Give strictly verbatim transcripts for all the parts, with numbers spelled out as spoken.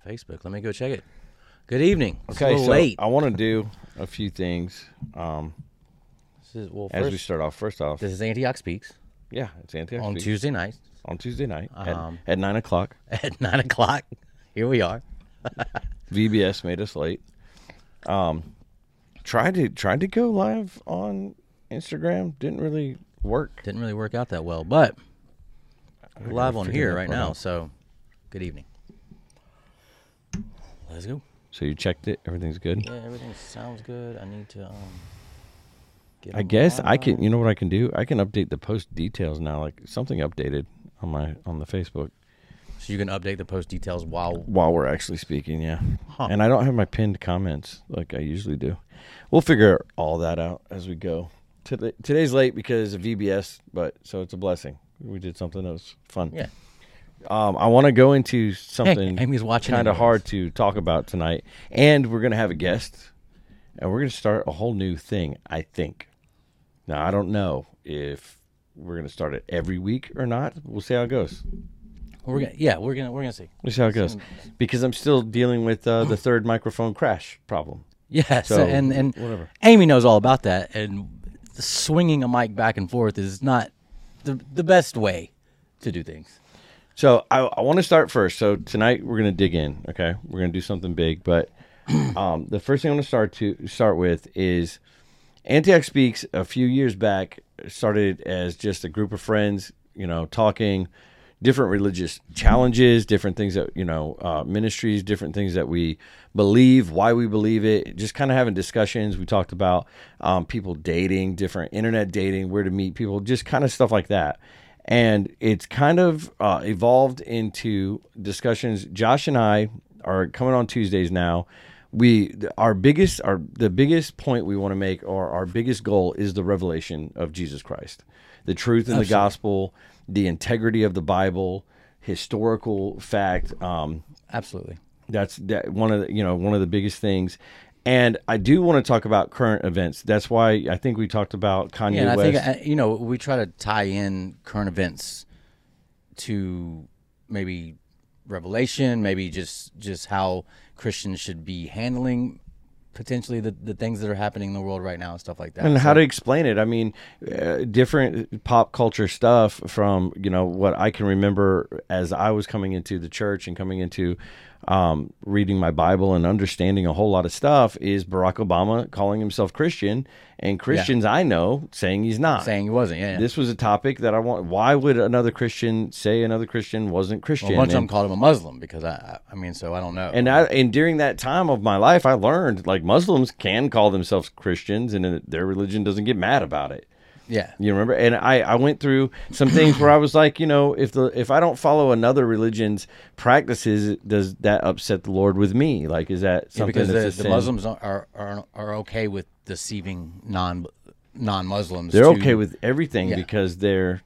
Facebook. Let me go check it. Good evening. It's Okay, a little so late. I want to do a few things um, This is, well, as first, we start off. First off, this is Antioch Speaks yeah, it's Antioch on Speaks Tuesday night on Tuesday night Um, at, at nine o'clock. at nine o'clock. Here we are. V B S made us late. Um, tried to tried to go live on Instagram. Didn't really work. Didn't really work out that well, but we're gotta live on figure here that right part now. out. So, good evening. Let's go. So you checked it. Everything's good. Yeah, everything sounds good. I need to. Um, get I on guess the I can. line. You know what I can do? I can update the post details now. Like something updated on my on the Facebook So you can update the post details while. while we're actually speaking. Yeah, Huh. and I don't have my pinned comments like I usually do. We'll figure all that out as we go. Today, today's late because of V B S, but so it's a blessing. We did something that was fun. Yeah. Um, I want to go into something Hey, Amy's watching. kind of anyways. hard to talk about tonight, and we're going to have a guest, and we're going to start a whole new thing, I think. Now, I don't know if we're going to start it every week or not. We'll see how it goes. We're gonna. Yeah, we're gonna. We're gonna see. We'll see how it goes. Because I'm still dealing with uh, the third microphone crash problem. Yes, So, and and whatever. Amy knows all about that. And swinging a mic back and forth is not the the best way to do things. So I, I want to start first. So tonight we're going to dig in. Okay, we're going to do something big. But um, the first thing I want to start to start with is Antioch Speaks. A few years back, started as just a group of friends, you know, talking different religious challenges, different things that you know, uh, ministries, different things that we believe, why we believe it. Just kind of having discussions. We talked about um, people dating, different internet dating, where to meet people, just kind of stuff like that. And it's kind of uh, evolved into discussions. Josh and I are coming on Tuesdays now. We our biggest our the biggest point we want to make, or our biggest goal, is the revelation of Jesus Christ, the truth in the Absolutely. gospel, the integrity of the Bible, historical fact. Um, Absolutely. that's that one of the, you know one of the biggest things. And I do want to talk about current events. That's why I think we talked about Kanye Yeah, and I West. think uh, you know we try to tie in current events to maybe Revelation, maybe just just how Christians should be handling potentially the, the things that are happening in the world right now and stuff like that. And So- how to explain it. I mean, uh, different pop culture stuff from, you know, what I can remember as I was coming into the church and coming into um, reading my Bible and understanding a whole lot of stuff is Barack Obama calling himself Christian, and Christians I know saying he's not. saying he wasn't. Yeah, yeah. This was a topic that I want. Why would another Christian say another Christian wasn't Christian? Well, a bunch of And- them called him a Muslim because I, I I mean, so I don't know. And I, and during that time of my life, I learned like Muslims can call themselves Christians, and their religion doesn't get mad about it. yeah, You remember? And I, I went through some things where I was like, you know, if the if I don't follow another religion's practices, does that upset the Lord with me? Like, is that yeah something because that's the, a the sin? Muslims are, are are okay with deceiving non non Muslims. They're to, okay with everything Yeah. because they're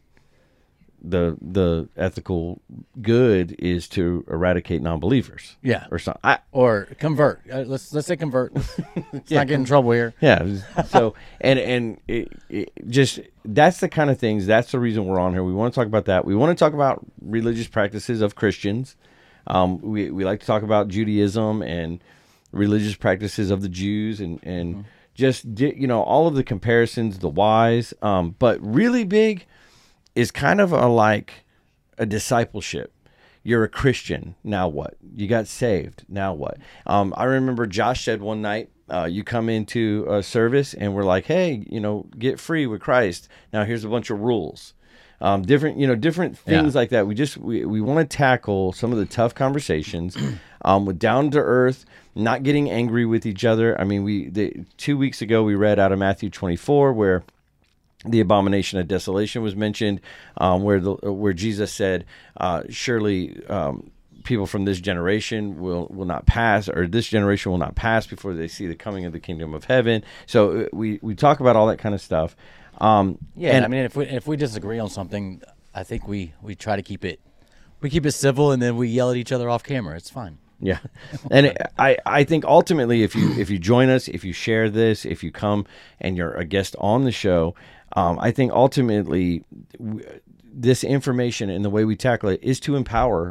the the ethical good is to eradicate non-believers. yeah Or something. I, or convert. Uh, let's let's say convert. Let's Yeah. not get in trouble here. Yeah. So and and it, it just that's the kind of things. That's the reason we're on here. We want to talk about that. We want to talk about religious practices of Christians. Um, we we like to talk about Judaism and religious practices of the Jews and and Mm-hmm. just di- you know all of the comparisons, the whys. Um, but really big is kind of a like a discipleship. You're a Christian. Now what? You got saved. Now what? Um, I remember Josh said one night, uh, you come into a service and we're like, hey, you know, get free with Christ. Now here's a bunch of rules. Um, different, you know, different things Yeah. like that. We just, we, we want to tackle some of the tough conversations um, with down to earth, not getting angry with each other. I mean, we, the, two weeks ago, we read out of Matthew twenty-four where the abomination of desolation was mentioned, um, where the where Jesus said, uh, "Surely um, people from this generation will will not pass, or this generation will not pass before they see the coming of the kingdom of heaven." So uh, we we talk about all that kind of stuff. Um, Yeah, and I mean, if we if we disagree on something, I think we we try to keep it we keep it civil, and then we yell at each other off camera. It's fine. Yeah, and it, I I think ultimately, if you if you join us, if you share this, if you come and you're a guest on the show, um, I think ultimately w- this information and the way we tackle it is to empower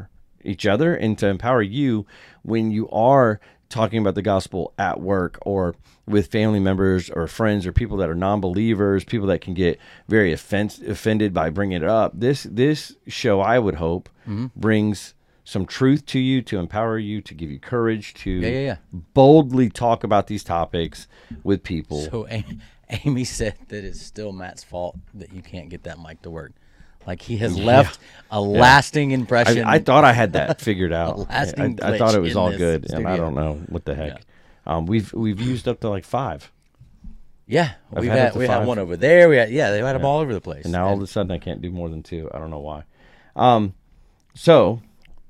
each other and to empower you when you are talking about the gospel at work or with family members or friends or people that are non-believers, people that can get very offense, offended by bringing it up. This this show, I would hope, mm-hmm. brings some truth to you, to empower you, to give you courage to yeah, yeah, yeah. boldly talk about these topics with people. So Amy said that it's still Matt's fault that you can't get that mic to work. Like he has left yeah. a yeah. lasting impression. I, I thought I had that figured out. I, I thought it was all good, studio. and I don't know what the heck. Yeah. Um, we've we've used up to like five. Yeah, I've we've had, had we five. had one over there. We had yeah, they had them all over the place. And now and, all of a sudden I can't do more than two. I don't know why. Um, so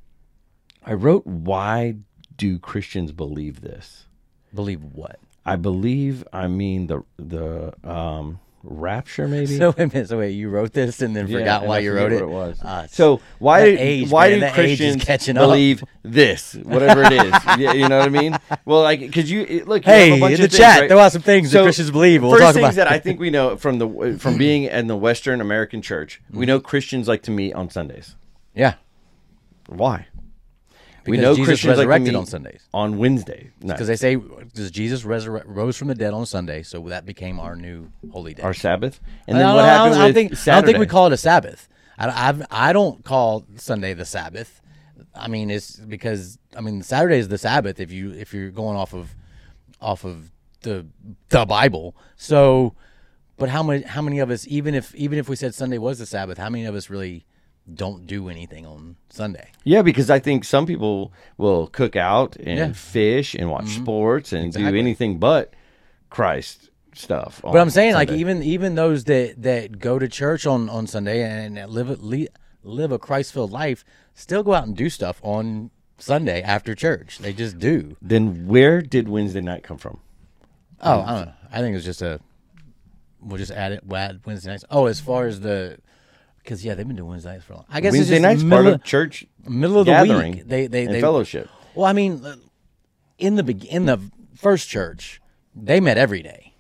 I wrote, why do Christians believe this? Believe what? I believe. I mean the the. Um, rapture, maybe. So wait a minute. So wait, you wrote this and then yeah, forgot and why I you wrote it. What it was. Uh, so why did age, why man, do Christians believe up. this, whatever it is? yeah, you know what I mean? Well, like because you it, look. You hey, have a bunch in the of things, chat, right? throw out some things so that Christians believe. We'll first talk things about that I think we know from the from being in the Western American church, we know Christians like to meet on Sundays. Yeah. Why? Because we know Jesus Christians resurrected like to meet on Sundays. On Wednesday. Because they say because Jesus resurre- rose from the dead on Sunday, so that became our new holy day. Our Sabbath. And then I what happened I don't, think, Saturday? I don't think we call it a Sabbath. I, I've, I don't call Sunday the Sabbath. I mean, it's because I mean Saturday is the Sabbath if you if you're going off of off of the the Bible. So, but how many how many of us even if even if we said Sunday was the Sabbath, how many of us really don't do anything on Sunday? Yeah, because I think some people will cook out and yeah. fish and watch mm-hmm. sports and exactly. do anything but Christ stuff. But I'm saying, Sunday. like, even even those that, that go to church on, on Sunday and live a, live a Christ-filled life still go out and do stuff on Sunday after church. They just do. Then where did Wednesday night come from? Oh, I don't know. I think it was just a, we'll just add it, we'll add Wednesday nights. Oh, as far as the, because, yeah, they've been doing Wednesday nights for a long I guess Wednesday it's just night's middle, part of church middle of the gathering week. They, they, and they, fellowship. Well, I mean, in the in the first church, they met every day.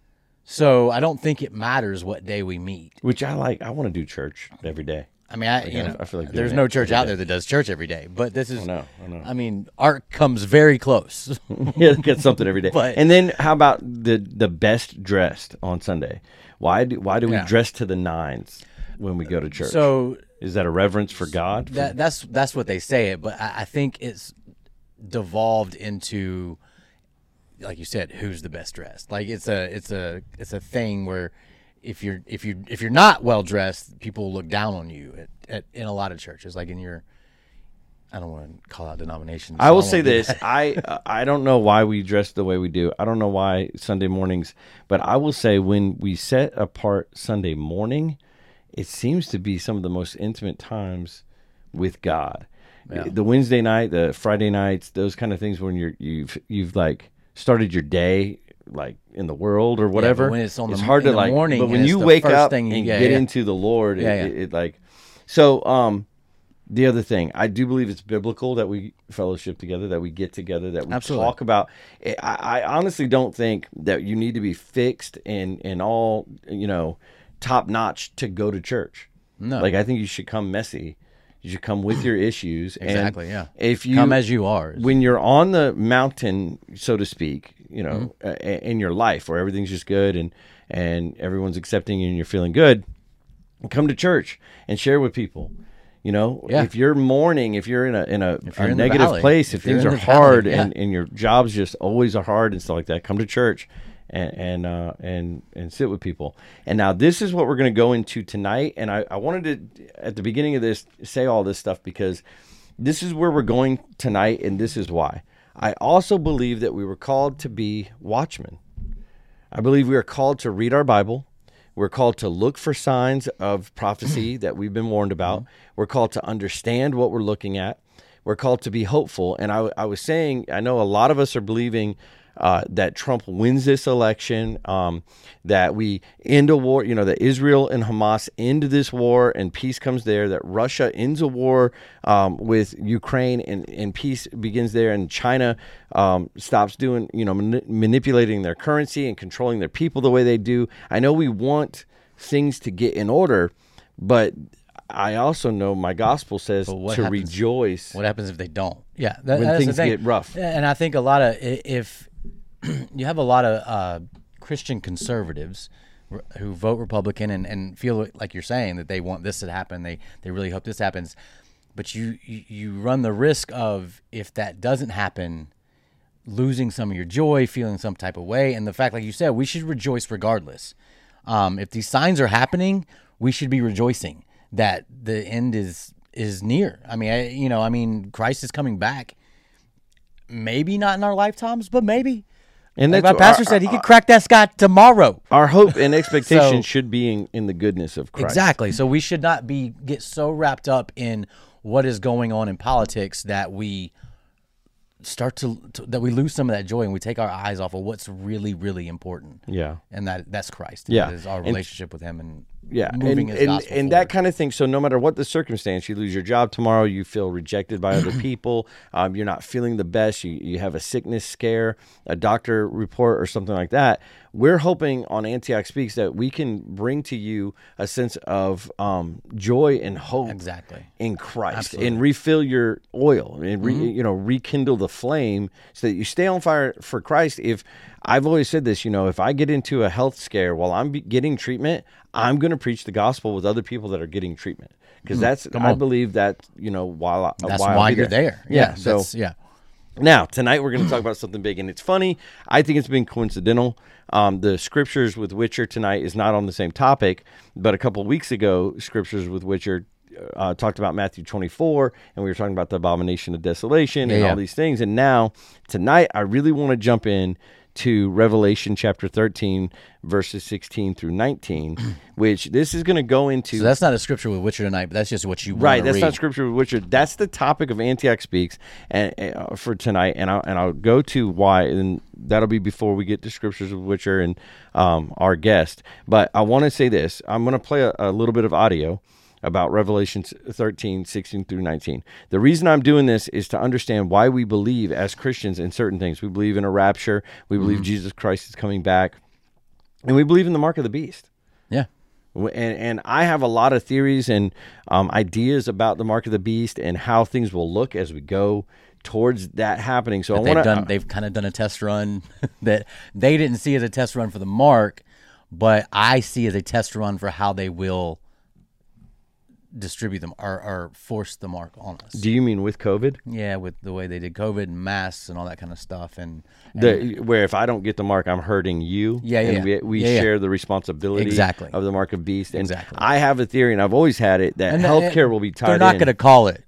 So I don't think it matters what day we meet. Which I like. I want to do church every day. I mean, I, like, you know, I feel like there's no church out there that does church every day. But this is, I know, I know. I mean, art comes very close. Yeah, get something every day. But, and then how about the the best dressed on Sunday? Why do why do we yeah. dress to the nines when we go to church? So is that a reverence for God? That, that's that's what they say it, but I, I think it's devolved into, like you said, who's the best dressed. Like it's a it's a it's a thing where if you're if you if you're not well dressed, people look down on you at, at, in a lot of churches. Like in your, I don't want to call out denominations. I will so I say this: I uh, I don't know why we dress the way we do. I don't know why Sunday mornings, but I will say when we set apart Sunday morning, it seems to be some of the most intimate times with God. Yeah. The Wednesday night, the Friday nights, those kind of things when you're you've you've like started your day like in the world or whatever. Yeah, when it's on it's the, hard in to the like. morning, but when you wake up and you, yeah, get yeah. into the Lord, yeah, it, yeah. It, it like so. Um, the other thing, I do believe it's biblical that we fellowship together, that we get together, that we Absolutely. talk about. I, I honestly don't think that you need to be fixed and and all you know top notch to go to church. No, like I think you should come messy. You should come with your issues. Exactly. And yeah. If you come as you are, when you're on the mountain, so to speak, you know, Mm-hmm. uh, in your life where everything's just good and and everyone's accepting you and you're feeling good, come to church and share with people. You know, Yeah. if you're mourning, if you're in a in a, you're a in the negative valley. place, if, If you're things in are the valley, hard yeah. and, and your jobs just always are hard and stuff like that, come to church and and uh, and and sit with people. And now this is what we're going to go into tonight. And I, I wanted to at the beginning of this say all this stuff because this is where we're going tonight, and this is why. I also believe that we were called to be watchmen. I believe we are called to read our Bible. We're called to look for signs of prophecy that we've been warned about. We're called to understand what we're looking at. We're called to be hopeful. And I, I was saying, I know a lot of us are believing uh, that Trump wins this election, um, that we end a war, you know, that Israel and Hamas end this war and peace comes there, that Russia ends a war um, with Ukraine and, and peace begins there, and China um, stops doing, you know, man- manipulating their currency and controlling their people the way they do. I know we want things to get in order, but I also know my gospel says to happens, rejoice. What happens if they don't? Yeah, that, when that's things the thing. get rough. And I think a lot of if you have a lot of uh, Christian conservatives who vote Republican and, and feel like you're saying that they want this to happen, they they really hope this happens, but you you, you run the risk of, if that doesn't happen, losing some of your joy, feeling some type of way. And the fact, like you said, we should rejoice regardless. Um, if these signs are happening, we should be rejoicing that the end is is near. I mean, I, you know, I mean, Christ is coming back. Maybe not in our lifetimes, but maybe. And like my pastor our, said, he could crack that sky tomorrow. Our hope and expectation so, should be in, in the goodness of Christ. Exactly. So we should not be get so wrapped up in what is going on in politics that we start to, to that we lose some of that joy and we take our eyes off of what's really, really important. Yeah. And that that's Christ. Yeah. That is our relationship and, with him and yeah. moving and, his gospel and, and that kind of thing. So no matter what the circumstance, you lose your job tomorrow, you feel rejected by other people, um, you're not feeling the best, you, you have a sickness scare, a doctor report or something like that. We're hoping on Antioch Speaks that we can bring to you a sense of um, joy and hope exactly. in Christ. Absolutely. And refill your oil and re, mm-hmm. you know rekindle the flame so that you stay on fire for Christ. If I've always said this, you know, if I get into a health scare while I'm getting treatment, I'm going to preach the gospel with other people that are getting treatment, because that's Come I on. believe that, you know, while I, that's while why you're there. there. Yeah. yeah so yeah. Now, tonight we're going to talk about something big, and it's funny. I think it's been coincidental. Um, the scriptures with Witcher tonight is not on the same topic, but a couple of weeks ago, scriptures with Witcher uh, talked about Matthew twenty-four, and we were talking about the abomination of desolation yeah, and yeah. all these things. And now, tonight, I really want to jump in to Revelation chapter thirteen, verses sixteen through nineteen, which this is going to go into. So that's not a scripture with Witcher tonight, but that's just what you want right. to That's read. not scripture with Witcher. That's the topic of Antioch Speaks and uh, for tonight, and I'll and I'll go to why, and that'll be before we get to scriptures with Witcher and um, our guest. But I want to say this: I'm going to play a, a little bit of audio about Revelation thirteen, sixteen through nineteen. The reason I'm doing this is to understand why we believe as Christians in certain things. We believe in a rapture. We believe mm-hmm. Jesus Christ is coming back. And we believe in the mark of the beast. Yeah. And, and I have a lot of theories and um, ideas about the mark of the beast and how things will look as we go towards that happening. So but I want to... uh, They've kind of done a test run that they didn't see as a test run for the mark, but I see as a test run for how they will distribute them or, or force the mark on us. Do you mean with COVID? Yeah, with the way they did COVID and masks and all that kind of stuff, and, and the, where if I don't get the mark, I'm hurting you. Yeah, yeah. And we, we yeah, share yeah. the responsibility exactly. of the mark of beast. And exactly. I have a theory, and I've always had it, that and healthcare will be tied. They're not in. going to call it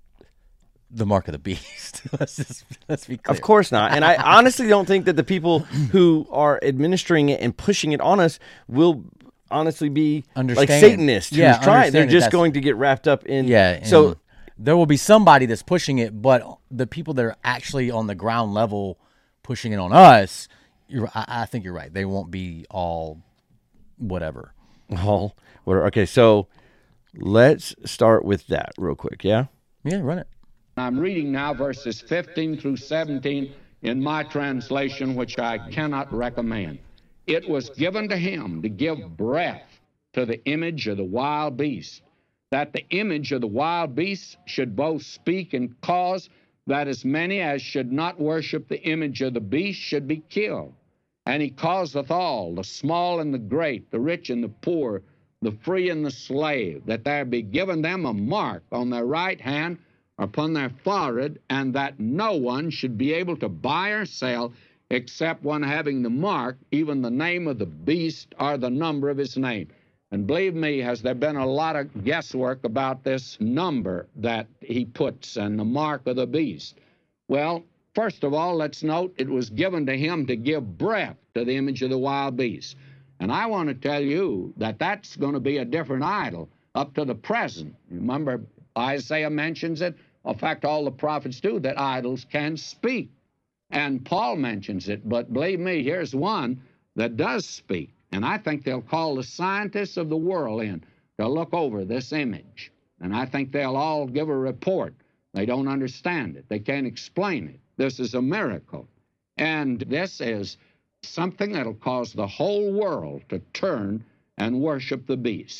the mark of the beast. let's just let's be clear. Of course not. And I honestly don't think that the people who are administering it and pushing it on us will honestly be like Satanists yeah, who's trying. They're just going to get wrapped up in. Yeah. So there will be somebody that's pushing it, but the people that are actually on the ground level pushing it on us, you're, I, I think you're right. They won't be all whatever. All whatever. Okay, so let's start with that real quick. Yeah. Yeah, run it. I'm reading now verses fifteen through seventeen in my translation, which I cannot recommend. It was given to him to give breath to the image of the wild beast, that the image of the wild beast should both speak and cause that as many as should not worship the image of the beast should be killed. And he causeth all, the small and the great, the rich and the poor, the free and the slave, that there be given them a mark on their right hand or upon their forehead, and that no one should be able to buy or sell except one having the mark, even the name of the beast or the number of his name. And believe me, has there been a lot of guesswork about this number that he puts and the mark of the beast? Well, first of all, let's note it was given to him to give breath to the image of the wild beast. And I want to tell you that that's going to be a different idol up to the present. Remember, Isaiah mentions it. In fact, all the prophets do, that idols can speak. And Paul mentions it, but believe me, here's one that does speak. And I think they'll call the scientists of the world in to look over this image. And I think they'll all give a report. They don't understand it. They can't explain it. This is a miracle. And this is something that'll cause the whole world to turn and worship the beast.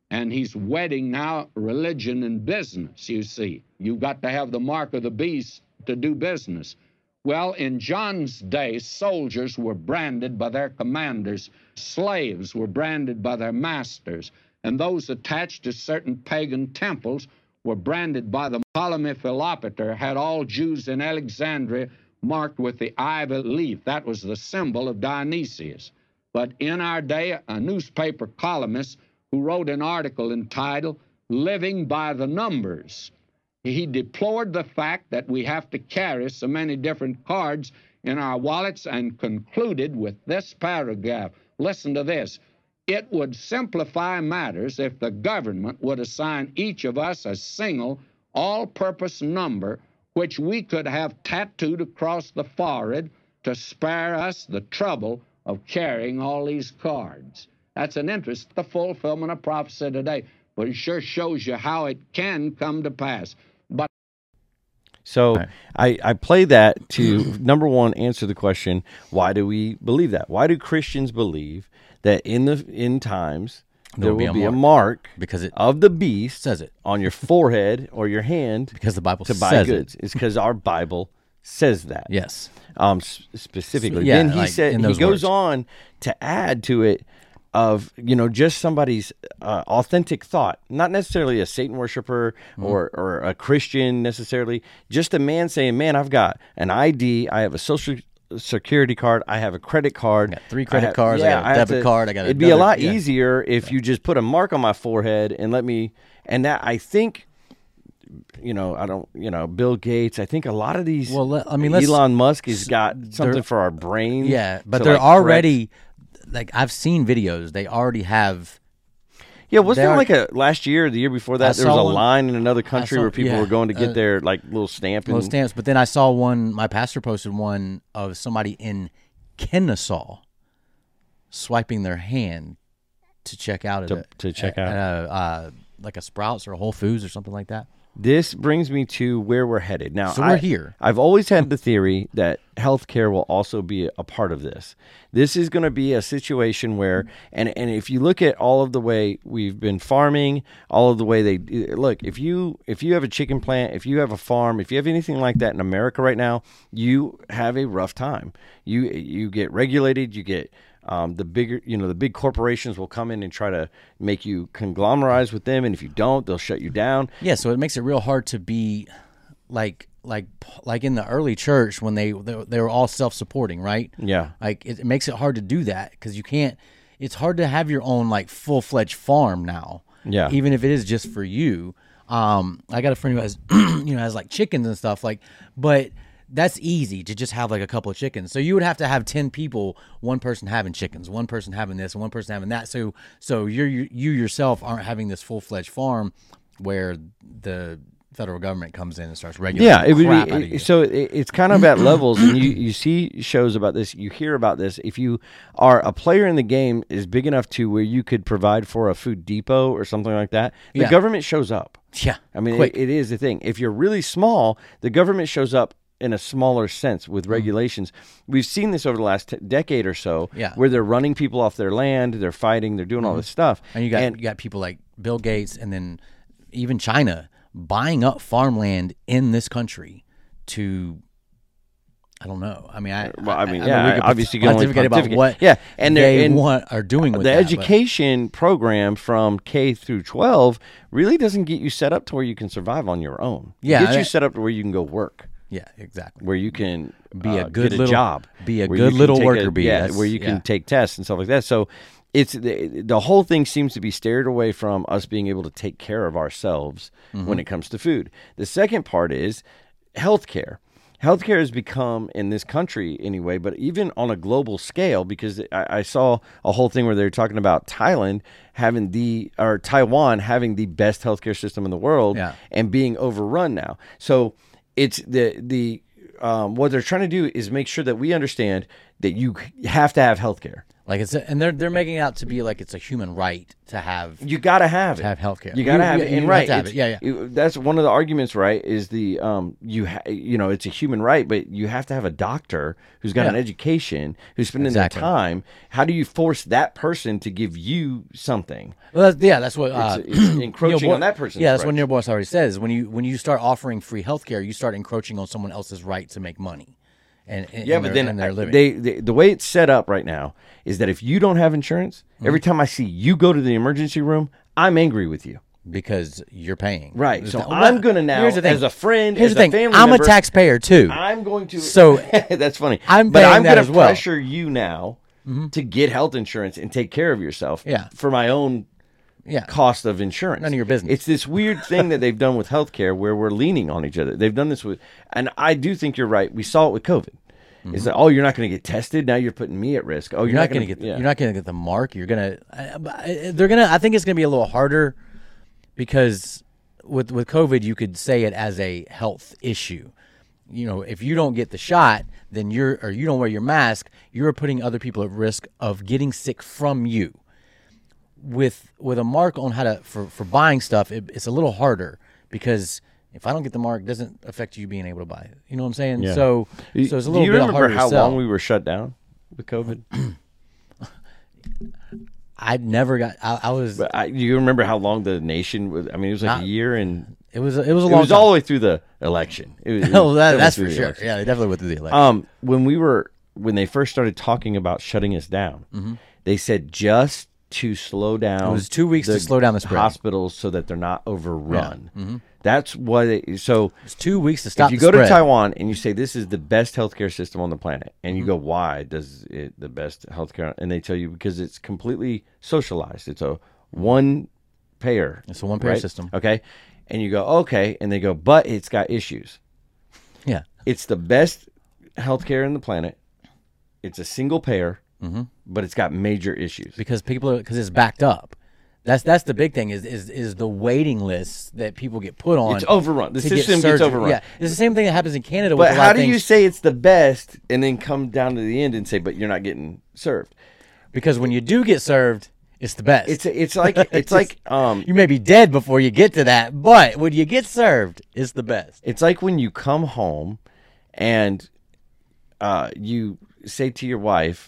And he's wedding now religion and business, you see. You've got to have the mark of the beast to do business. Well, in John's day, soldiers were branded by their commanders. Slaves were branded by their masters. And those attached to certain pagan temples were branded by the Ptolemy Philopater, had all Jews in Alexandria marked with the ivy leaf. That was the symbol of Dionysius. But in our day, a newspaper columnist who wrote an article entitled Living by the Numbers, he deplored the fact that we have to carry so many different cards in our wallets and concluded with this paragraph. Listen to this. It would simplify matters if the government would assign each of us a single all-purpose number which we could have tattooed across the forehead to spare us the trouble of carrying all these cards. That's an interest, the fulfillment of prophecy today, but it sure shows you how it can come to pass. But So I, I play that to, number one, answer the question, why do we believe that? Why do Christians believe that in the in times there, there will be, a, be mark a mark because it of the beast says it on your forehead or your hand because the Bible to says buy goods? It. It's because our Bible says that. Yes. Um, specifically. Yeah, then he like said he goes words. on to add to it of, you know, just somebody's uh, authentic thought, not necessarily a Satan worshiper mm-hmm. or, or a Christian necessarily, just a man saying, man, I've got an I D, I have a social security card, I have a credit card. I got three credit have, cards, yeah, I got a debit to, card, I got It'd another, be a lot yeah. easier if yeah. you just put a mark on my forehead and let me, and that I think, you know, I don't, you know, Bill Gates, I think a lot of these, well, I mean, let's, Elon Musk has got something for our brain. Yeah, but they're like already, correct. Like, I've seen videos, they already have. Yeah, wasn't there like a last year or the year before that, I there was a one, line in another country saw, where people yeah, were going to get uh, their, like, little stamp. Little and, stamps, but then I saw one, my pastor posted one of somebody in Kennesaw swiping their hand to check out at to, a, to check at, out. At a, uh, like a Sprouts or a Whole Foods or something like that. This brings me to where we're headed. Now, so we're I, here. I've always had the theory that healthcare will also be a part of this. This is going to be a situation where, and, and if you look at all of the way we've been farming, all of the way they look, if you if you have a chicken plant, if you have a farm, if you have anything like that in America right now, you have a rough time. You you get regulated, you get. Um, the bigger, you know, the big corporations will come in and try to make you conglomerize with them, and if you don't, they'll shut you down. Yeah, so it makes it real hard to be like, like, like in the early church when they they, they were all self-supporting, right? Yeah, like it, it makes it hard to do that because you can't. It's hard to have your own like full-fledged farm now. Yeah, even if it is just for you. Um, I got a friend who has, you know, has like chickens and stuff like, but. That's easy to just have like a couple of chickens. So you would have to have ten people, one person having chickens, one person having this, and one person having that. So so you're, you you yourself aren't having this full fledged farm where the federal government comes in and starts regulating. Yeah, it would crap be. out of you. So it, it's kind of at levels, and you you see shows about this. You hear about this. If you are a player in the game is big enough to where you could provide for a food depot or something like that, the Yeah. government shows up. Yeah, I mean it, it is the thing. If you're really small, the government shows up in a smaller sense with regulations. Mm-hmm. We've seen this over the last t- decade or so yeah. where they're running people off their land, they're fighting, they're doing mm-hmm. all this stuff. And you got and, you got people like Bill Gates and then even China buying up farmland in this country to I don't know. I mean, I well, I mean, I, yeah, I mean, we could obviously you can only pontificate about what yeah, and they and want are doing with the that, education but. program from K through twelve really doesn't get you set up to where you can survive on your own. Yeah, it gets I, you set up to where you can go work. Yeah, exactly. Where you can be uh, a good get a little job, be a good little worker. A, bee. Yeah, That's, where you can yeah. take tests and stuff like that. So it's the, the whole thing seems to be steered away from us being able to take care of ourselves mm-hmm. when it comes to food. The second part is healthcare. Healthcare has become, in this country anyway, but even on a global scale, because I, I saw a whole thing where they were talking about Thailand having the, or Taiwan having the best healthcare system in the world yeah. and being overrun now. So it's the, the, um, what they're trying to do is make sure that we understand that you have to have healthcare. Like it's a, and they're they're making it out to be like it's a human right to have You gotta have it. to have healthcare. You gotta You- have you- it. you And have right, to have it's- it. Yeah, yeah. it- that's one of the arguments, right? Is the um you ha- you know it's a human right, but you have to have a doctor who's got Yeah. an education, who's spending Exactly. their time. How do you force that person to give you something? Well, that's, yeah, that's what uh, It's, it's encroaching Neil Bo- on that person's Yeah, that's what rights. Neil Boyce already says. When you when you start offering free healthcare, you start encroaching on someone else's right to make money. And, and Yeah, and but their- then and their I- living. they, they the way it's set up right now is that if you don't have insurance, Mm-hmm. every time I see you go to the emergency room, I'm angry with you. because you're paying. Right. There's So no- I'm gonna now, Here's the thing. as a friend, Here's as the thing. a family I'm member, a taxpayer too. I'm going to. So that's funny. I'm but paying I'm that gonna as well. pressure you now to get health insurance and take care of yourself. Yeah. For my own yeah. cost of insurance. None of your business. It's this weird thing that they've done with healthcare where we're leaning on each other. They've done this with, and I do think you're right. We saw it with COVID. Is that, oh, you're not going to get tested? Now you're putting me at risk. Oh, you're, You're not going to gonna get. The, yeah. You're not going to get the mark. You're going to. They're going to. I think it's going to be a little harder because with with COVID, you could say it as a health issue. You know, if you don't get the shot, then you're or you don't wear your mask, you're putting other people at risk of getting sick from you. With with a mark on how to for for buying stuff, it, it's a little harder because if I don't get the mark, it doesn't affect you being able to buy it. You know what I'm saying? Yeah. So so it's a little Do you bit remember harder how to sell. long we were shut down with COVID? I never got. I, I was. But I, you remember how long the nation was? I mean, it was like Not- a year, and It was. It was a it long. was time. all the way through the election. It was, it Oh, was- that, it that's was for through the sure. election. Yeah, they definitely went through the election. Um, when we were when they first started talking about shutting us down, Mm-hmm. they said just to slow down. It was two weeks to slow down the spread. hospitals so that they're not overrun. Mm-hmm. That's what. It, so It's two weeks to stop. if you the go to spread. Taiwan and you say this is the best healthcare system on the planet, and you Mm-hmm. go, why does it the best healthcare? And they tell you because it's completely socialized. It's a one payer. It's a one-payer right? system. Okay, and you go okay, and they go, but it's got issues. yeah, It's the best healthcare in the planet. It's a single payer, Mm-hmm. but it's got major issues. because people are because it's backed up. That's that's the big thing is is is the waiting list that people get put on. It's overrun. The to get system gets surgery. overrun. Yeah, it's the same thing that happens in Canada. with But a lot how of do you things, say it's the best and then come down to the end and say, but you're not getting served? because when you do get served, it's the best. It's it's like it's just- like um you may be dead before you get to that, but when you get served, it's the best. it's like when you come home and uh you say to your wife,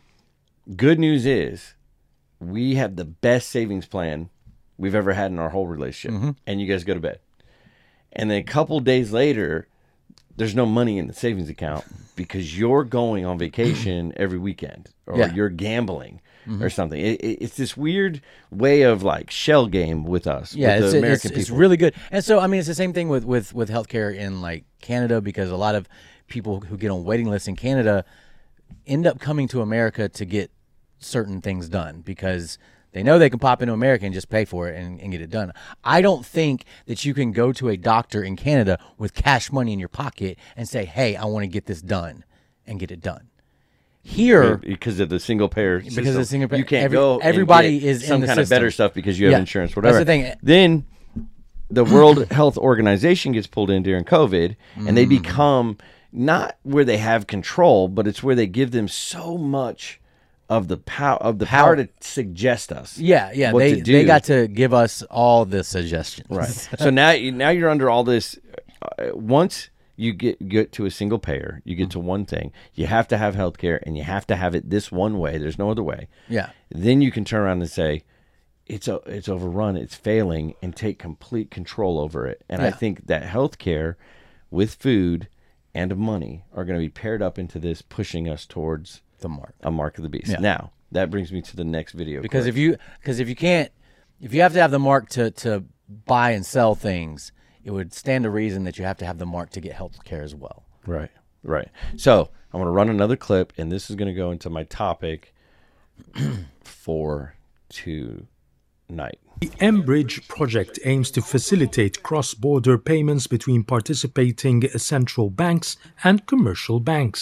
good news is we have the best savings plan we've ever had in our whole relationship, Mm-hmm. and you guys go to bed. And then a couple days later, there's no money in the savings account because you're going on vacation every weekend, or Yeah. you're gambling or something. It, it, it's this weird way of like shell game with us, Yeah, with it's, the it's, American it's people. really good. And so, I mean, it's the same thing with, with, with healthcare in like Canada, because a lot of people who get on waiting lists in Canada end up coming to America to get certain things done because they know they can pop into America and just pay for it and, and get it done. I don't think that you can go to a doctor in Canada with cash money in your pocket and say, hey, I want to get this done and get it done. Here, because of the single payer Because system, of the single payer- you can't every- go and everybody get is in some the kind of better system. stuff because you have Yeah. insurance, That's whatever. the thing. Then the World Health Organization gets pulled in during COVID, and Mm. they become not where they have control, but it's where they give them so much of the power of the power, Power. to suggest us. yeah, yeah, what they to do. they got to give us all the suggestions. Right. So now, now you're under all this. Uh, once you get get to a single payer, you get to one thing. You have to have health care, and you have to have it this one way. There's no other way. Yeah. Then you can turn around and say, it's a, it's overrun, it's failing, and take complete control over it. And I Yeah. think that health care with food and money are going to be paired up into this, pushing us towards The mark. a mark of the beast. Yeah. Now, that brings me to the next video. Because if you because if you can't if you have to have the mark to to buy and sell things, it would stand to reason that you have to have the mark to get health care as well. Right, right. So I'm going to run another clip, and this is going to go into my topic for tonight. The mBridge project aims to facilitate cross-border payments between participating central banks and commercial banks.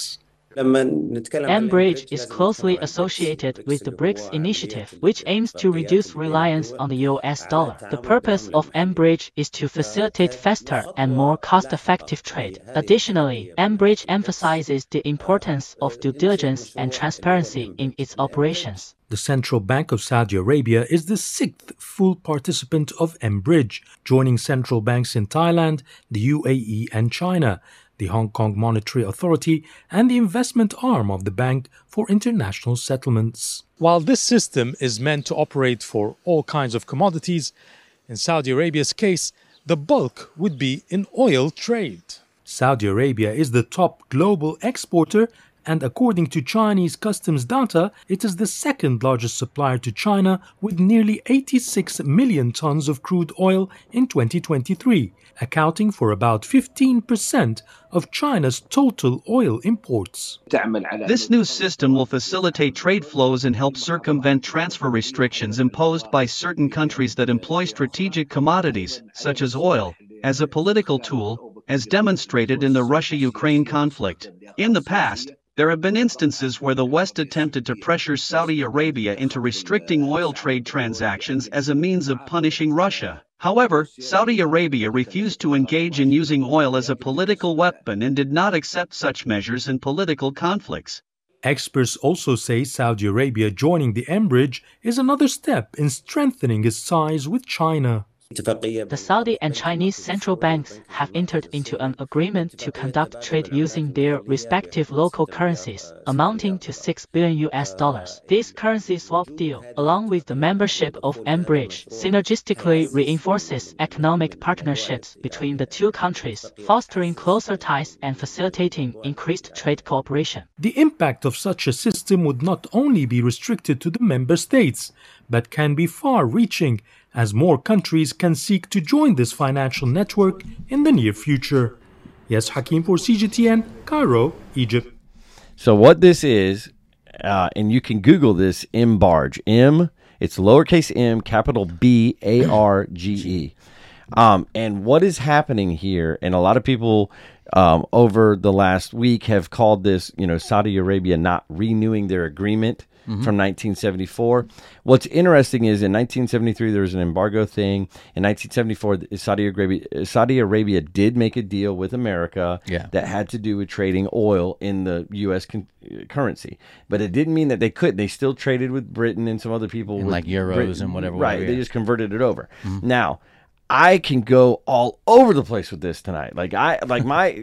mBridge is closely associated with the BRICS initiative, which aims to reduce reliance on the U S dollar. The purpose of mBridge is to facilitate faster and more cost-effective trade. Additionally, mBridge emphasizes the importance of due diligence and transparency in its operations. The Central Bank of Saudi Arabia is the sixth full participant of mBridge, joining central banks in Thailand, the U A E and China, the Hong Kong Monetary Authority, and the investment arm of the Bank for International Settlements. While this system is meant to operate for all kinds of commodities, in Saudi Arabia's case, the bulk would be in oil trade. Saudi Arabia is the top global exporter, and according to Chinese customs data, it is the second largest supplier to China with nearly eighty-six million tons of crude oil in twenty twenty-three, accounting for about fifteen percent of China's total oil imports. This new system will facilitate trade flows and help circumvent transfer restrictions imposed by certain countries that employ strategic commodities, such as oil, as a political tool, as demonstrated in the Russia-Ukraine conflict. In the past, there have been instances where the West attempted to pressure Saudi Arabia into restricting oil trade transactions as a means of punishing Russia. However, Saudi Arabia refused to engage in using oil as a political weapon and did not accept such measures in political conflicts. Experts also say Saudi Arabia joining the mBridge is another step in strengthening its ties with China. The Saudi and Chinese central banks have entered into an agreement to conduct trade using their respective local currencies, amounting to six billion U S dollars. This currency swap deal, along with the membership of mBridge, synergistically reinforces economic partnerships between the two countries, fostering closer ties and facilitating increased trade cooperation. The impact of such a system would not only be restricted to the member states, but can be far-reaching, as more countries can seek to join this financial network in the near future. Yes, Hakim for C G T N, Cairo, Egypt. So what this is, uh, and you can Google this, mBarge. M, it's lowercase m, capital B A R G E. Um, and what is happening here, and a lot of people um, over the last week have called this, you know, Saudi Arabia not renewing their agreement mm-hmm. from nineteen seventy-four. What's interesting is in nineteen seventy-three, there was an embargo thing. In nineteen seventy-four, Saudi Arabia, Saudi Arabia did make a deal with America yeah. that had to do with trading oil in the U S con- currency. But it didn't mean that they couldn't. They still traded with Britain and some other people. And with like euros Britain. and whatever. Right. whatever, They yeah. just converted it over. Mm-hmm. Now, I can go all over the place with this tonight. Like I, like my,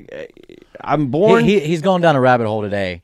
I'm born. He, he, he's going down a rabbit hole today,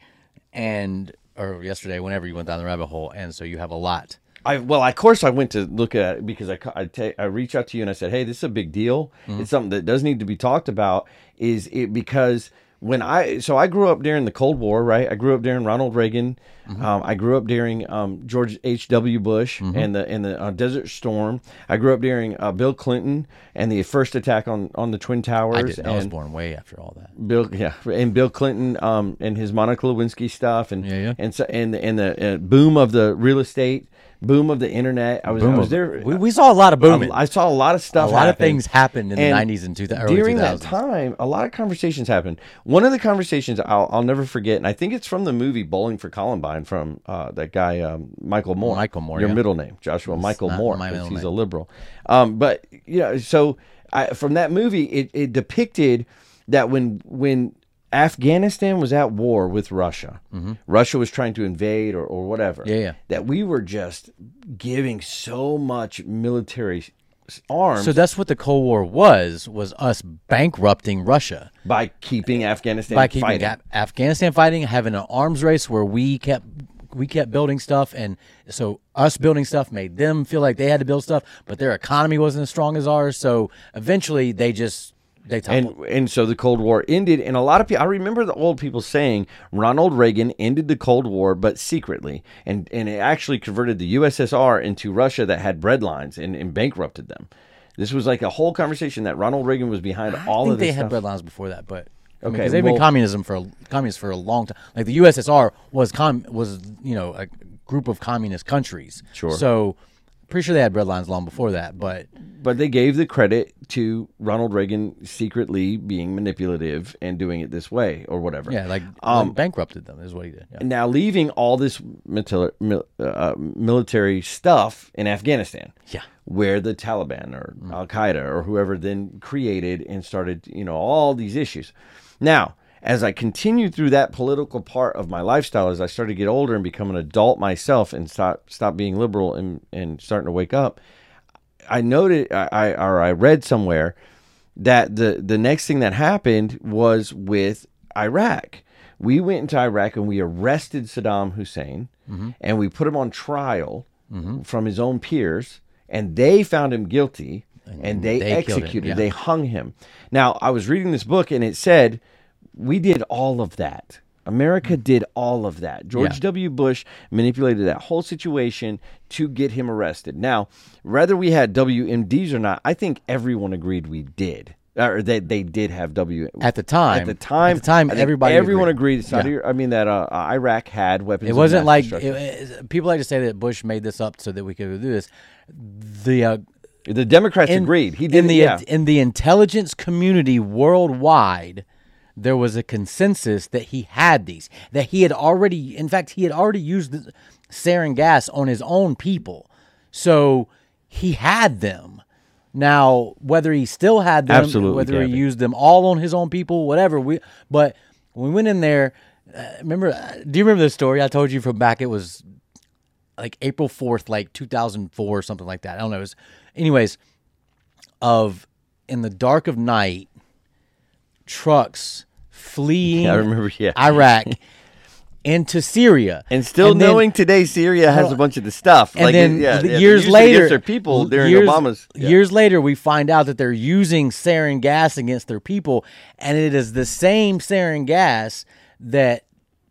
and or yesterday, whenever you went down the rabbit hole, and so you have a lot. I well, of course, I went to look at it because I I, ta- I reached out to you and I said, hey, this is a big deal. Mm-hmm. It's something that does need to be talked about. Is it because when I so I grew up during the Cold War, right? I grew up during Ronald Reagan. Mm-hmm. Um, I grew up during um, George H W. Bush mm-hmm. and the and the uh, Desert Storm. I grew up during uh, Bill Clinton and the first attack on, on the Twin Towers. I did. And I was born way after all that. Bill, yeah, and Bill Clinton um, and his Monica Lewinsky stuff, and yeah, yeah. and so and and the uh, boom of the real estate. Boom of the internet. I was, I was there. We, we saw a lot of booming. I, I saw a lot of stuff. A lot happen. of things happened in and the nineties and two thousands. Early during two thousands. that time, a lot of conversations happened. One of the conversations I'll, I'll never forget, and I think it's from the movie Bowling for Columbine from uh, that guy um, Michael Moore. Michael Moore. Your yeah. middle name, Joshua It's Michael not Moore, my because middle he's name. a liberal. Um, but you know, so I, from that movie, it, it depicted that when when. Afghanistan was at war with Russia. Mm-hmm. Russia was trying to invade or, or whatever. Yeah, yeah. That we were just giving so much military arms. So that's what the Cold War was, was us bankrupting Russia. By keeping Afghanistan By keeping fighting. Af- Afghanistan fighting, having an arms race where we kept we kept building stuff. And so us building stuff made them feel like they had to build stuff, but their economy wasn't as strong as ours. So eventually they just... They and and so the Cold War ended, and a lot of people, I remember the old people saying Ronald Reagan ended the Cold War, but secretly, and, and it actually converted the U S S R into Russia that had bread lines and, and bankrupted them. This was like a whole conversation that Ronald Reagan was behind I all think of this they stuff. had bread lines before that, but I mean, okay, 'cause they've well, been communism for a, communists for a long time. Like the U S S R was com was you know a group of communist countries. Sure. So Pretty sure they had bread lines long before that, but But they gave the credit to Ronald Reagan secretly being manipulative and doing it this way or whatever. yeah, like, Um, like bankrupted them is what he did. Yeah. Now, leaving all this mil- mil- uh, military stuff in Afghanistan, Yeah. where the Taliban or Al Qaeda or whoever then created and started, you know, all these issues. Now, as I continued through that political part of my lifestyle, as I started to get older and become an adult myself and stop stop being liberal and, and starting to wake up, I noted, I, I or I read somewhere that the the next thing that happened was with Iraq. We went into Iraq and we arrested Saddam Hussein, mm-hmm. and we put him on trial mm-hmm. from his own peers, and they found him guilty, and, and they, they executed, him, yeah. they hung him. Now, I was reading this book, and it said we did all of that. America did all of that. George Yeah. W. Bush manipulated that whole situation to get him arrested. Now, whether we had W M Ds or not, I think everyone agreed we did. Or they, they did have W At the time. At the time, At the time, I think everybody everyone agreed. agreed. Saudi, Yeah. I mean that uh, Iraq had weapons. It of wasn't mass like destruction. it, it- people like to say that Bush made this up so that we could do this. The uh, the Democrats in, agreed. He did in the yeah. in the intelligence community worldwide. There was a consensus that he had these, that he had already, in fact, he had already used the sarin gas on his own people. So he had them. Now, whether he still had them, Absolutely, whether Gabby. he used them all on his own people, whatever. We, but when we went in there, uh, remember, uh, do you remember the story I told you from back? It was like April fourth, like two thousand four or something like that. I don't know. It was, anyways, of in the dark of night, trucks fleeing I remember, yeah. Iraq into Syria. And still And then- knowing today Syria has a bunch of the stuff. And like, then yeah, the yeah, they years used it later, against their people during years, Obama's. yeah. Years later, we find out that they're using sarin gas against their people, and it is the same sarin gas that,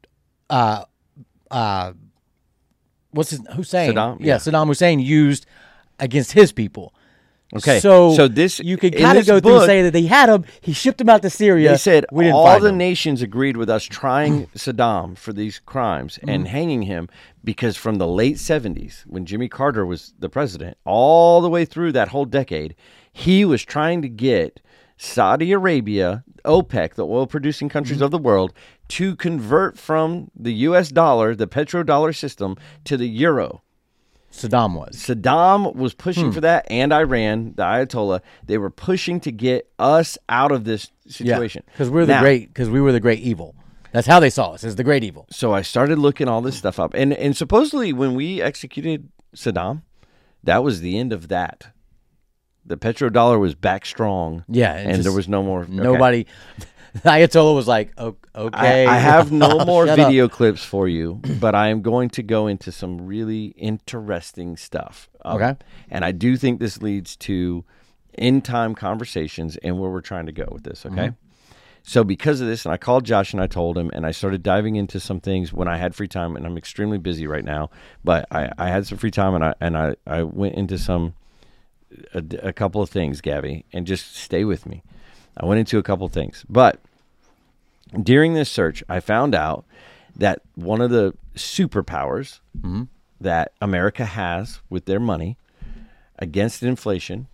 uh, uh, what's his Hussein? Saddam, yeah, yeah. Saddam Hussein used against his people. Okay, so so this- you could in kind of this go through and book- say that they had him. He shipped him out to Syria. They said we didn't all find the him. nations agreed with us trying Saddam for these crimes and hanging him because from the late seventies, when Jimmy Carter was the president, all the way through that whole decade, he was trying to get Saudi Arabia, OPEC, the oil-producing countries of the world, to convert from the U S dollar, the petrodollar system, to the euro. Saddam was. Saddam was pushing for that, and Iran, the Ayatollah, they were pushing to get us out of this situation. because we're the Now- great, because we were the great evil. That's how they saw us, as the great evil. So I started looking all this stuff up, and and supposedly when we executed Saddam, that was the end of that. The petrodollar was back strong, Yeah, it and just- there was no more. okay. Nobody. The Ayatollah was like, "O- okay. I, I have no more Shut up." video clips for you, but I am going to go into some really interesting stuff. Um, Okay. And I do think this leads to end time conversations and where we're trying to go with this. Okay. Mm-hmm. So because of this, and I called Josh and I told him, and I started diving into some things when I had free time, and I'm extremely busy right now, but I, I had some free time, and I and I, I went into some a, a couple of things, Gabby, and just stay with me. I went into a couple of things, but during this search, I found out that one of the superpowers Mm-hmm. that America has with their money against inflation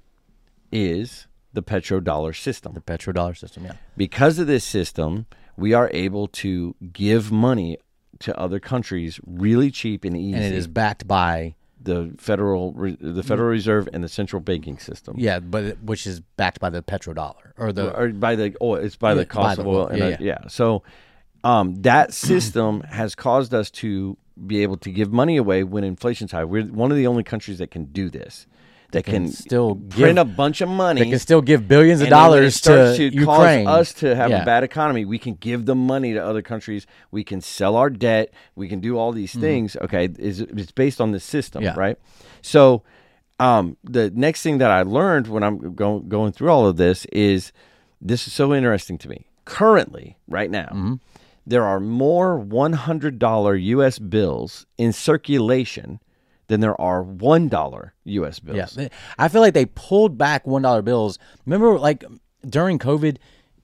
is the petrodollar system. The petrodollar system, yeah. Because of this system, we are able to give money to other countries really cheap and easy. And it is backed by, the federal, Re- the Federal Reserve and the central banking system. yeah, but it- which is backed by the petrodollar or the or by the oil. It's by the Yeah, cost by of the oil. oil. And Yeah, uh, yeah. yeah. So um, that system has caused us to be able to give money away when inflation's high. We're one of the only countries that can do this. That can can, still print give- a bunch of money. they can still give billions of and then when it dollars starts to, to Ukraine. cause us to have Yeah. a bad economy. We can give the money to other countries. We can sell our debt. We can do all these things. Okay, is it's based on the system, Mm-hmm. Yeah. right? So, um, the next thing that I learned when I'm going going through all of this is this is so interesting to me. Currently, right now, Mm-hmm. there are more one hundred dollar U S bills in circulation than there are one dollar U S bills. Yeah, I feel like they pulled back one dollar bills. Remember, like during COVID,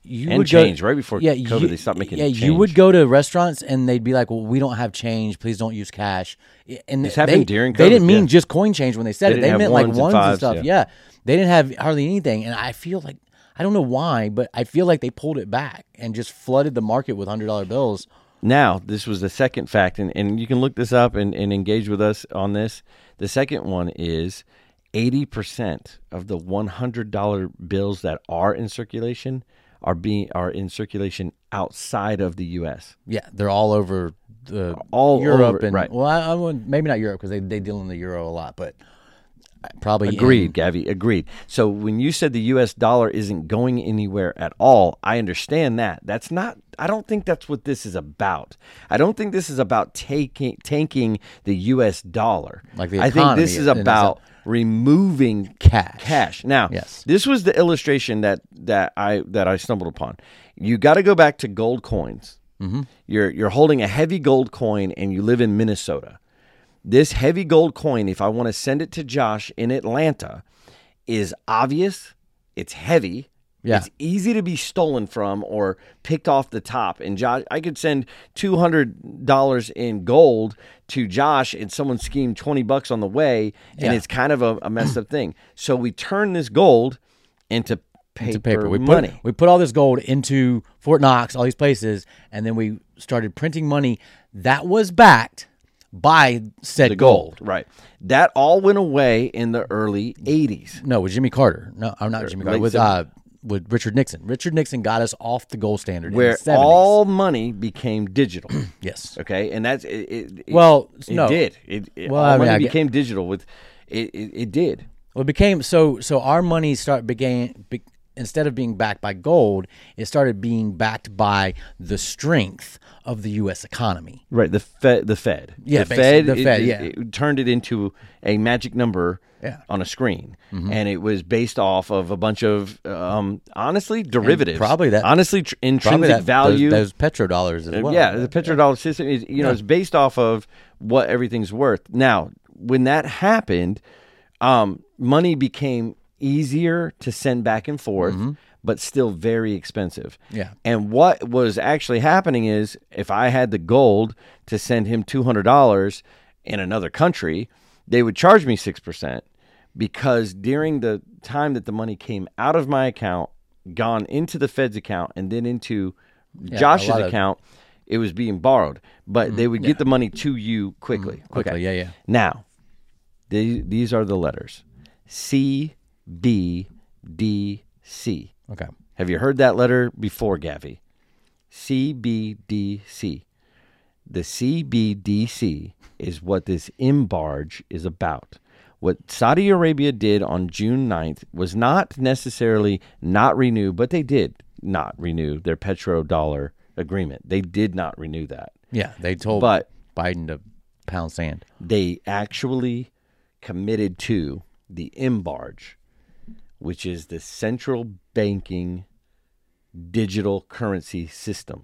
you and would change go, right before yeah, COVID. You, they stopped making yeah, change. you would go to restaurants and they'd be like, "Well, we don't have change. Please don't use cash." And This they, happened during They COVID, didn't mean yeah. just coin change when they said They it. didn't They have meant like ones and ones and, fives, stuff. yeah. Yeah. They didn't have hardly anything. And I feel like I don't know why, but I feel like they pulled it back and just flooded the market with hundred dollar bills. Now, this was the second fact, and, and you can look this up and, and engage with us on this. The second one is eighty percent of the one hundred dollar bills that are in circulation are being are in circulation outside of the U S. Yeah, they're all over the All Europe over, and right. well, I, I wouldn't, maybe not Europe because they they deal in the euro a lot, but probably Agreed, in- Gabby. Agreed. So when you said the U S dollar isn't going anywhere at all, I understand that. That's not. I don't think that's what this is about. I don't think this is about taking tanking the U S dollar. Like the I think this economy is in about removing Cash. Cash. Now, Yes. this was the illustration that that I that I stumbled upon. You got to go back to gold coins. Mm-hmm. You're you're holding a heavy gold coin and you live in Minnesota. This heavy gold coin, if I want to send it to Josh in Atlanta, is obvious. It's heavy. Yeah. It's easy to be stolen from or picked off the top. And Josh, I could send two hundred dollars in gold to Josh and someone schemed twenty bucks on the way. And Yeah. it's kind of a, a messed up thing. So we turn this gold into paper, to paper. We money. put we put all this gold into Fort Knox, all these places, and then we started printing money that was backed by said the gold. gold. Right. That all went away in the early eighties. No, with Jimmy Carter. No, I'm not Jimmy Carter. late With seventies. uh, with Richard Nixon. Richard Nixon got us off the gold standard in Where the seventies. all money became digital. Yes. Okay, and that's it. it, it Well, it no. did. It, it Well, all I mean, money I get- became digital. With it, it, it did. Well, it became so. So our money start began be, instead of being backed by gold, it started being backed by the strength of the U S economy. Right. The Fed. The Fed. Yeah, The basically, Fed. the it- Fed, it- yeah. it turned it into a magic number. Yeah. On a screen, and it was based off of a bunch of um, honestly derivatives. probably that- honestly tr- intrinsic Probably that, value. Those, those petrodollars as Uh, well. yeah, the petrodollar system is, you know, it's based off of what everything's worth. Now, when that happened, um, money became easier to send back and forth, but still very expensive. Yeah. And what was actually happening is if I had the gold to send him two hundred dollars in another country, they would charge me six percent because during the time that the money came out of my account, gone into the Fed's account, and then into Yeah, Josh's a lot of- account, it was being borrowed. But they would get the money to you quickly. quickly, Okay. yeah, yeah. Now, they, these are the letters C, B, D, C. Okay. Have you heard that letter before, Gavi? C, B, D, C. The C B D C is what this embarge is about. What Saudi Arabia did on June ninth was not necessarily not renew, but they did not renew their petrodollar agreement. They did not renew that. Yeah, they told But- Biden to pound sand. They actually committed to the embarge, which is the central banking digital currency system.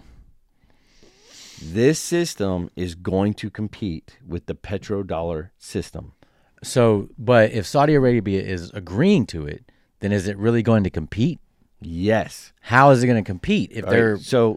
This system is going to compete with the petrodollar system. So, but if Saudi Arabia is agreeing to it, then is it really going to compete? Yes. How is it going to compete if All they're right, So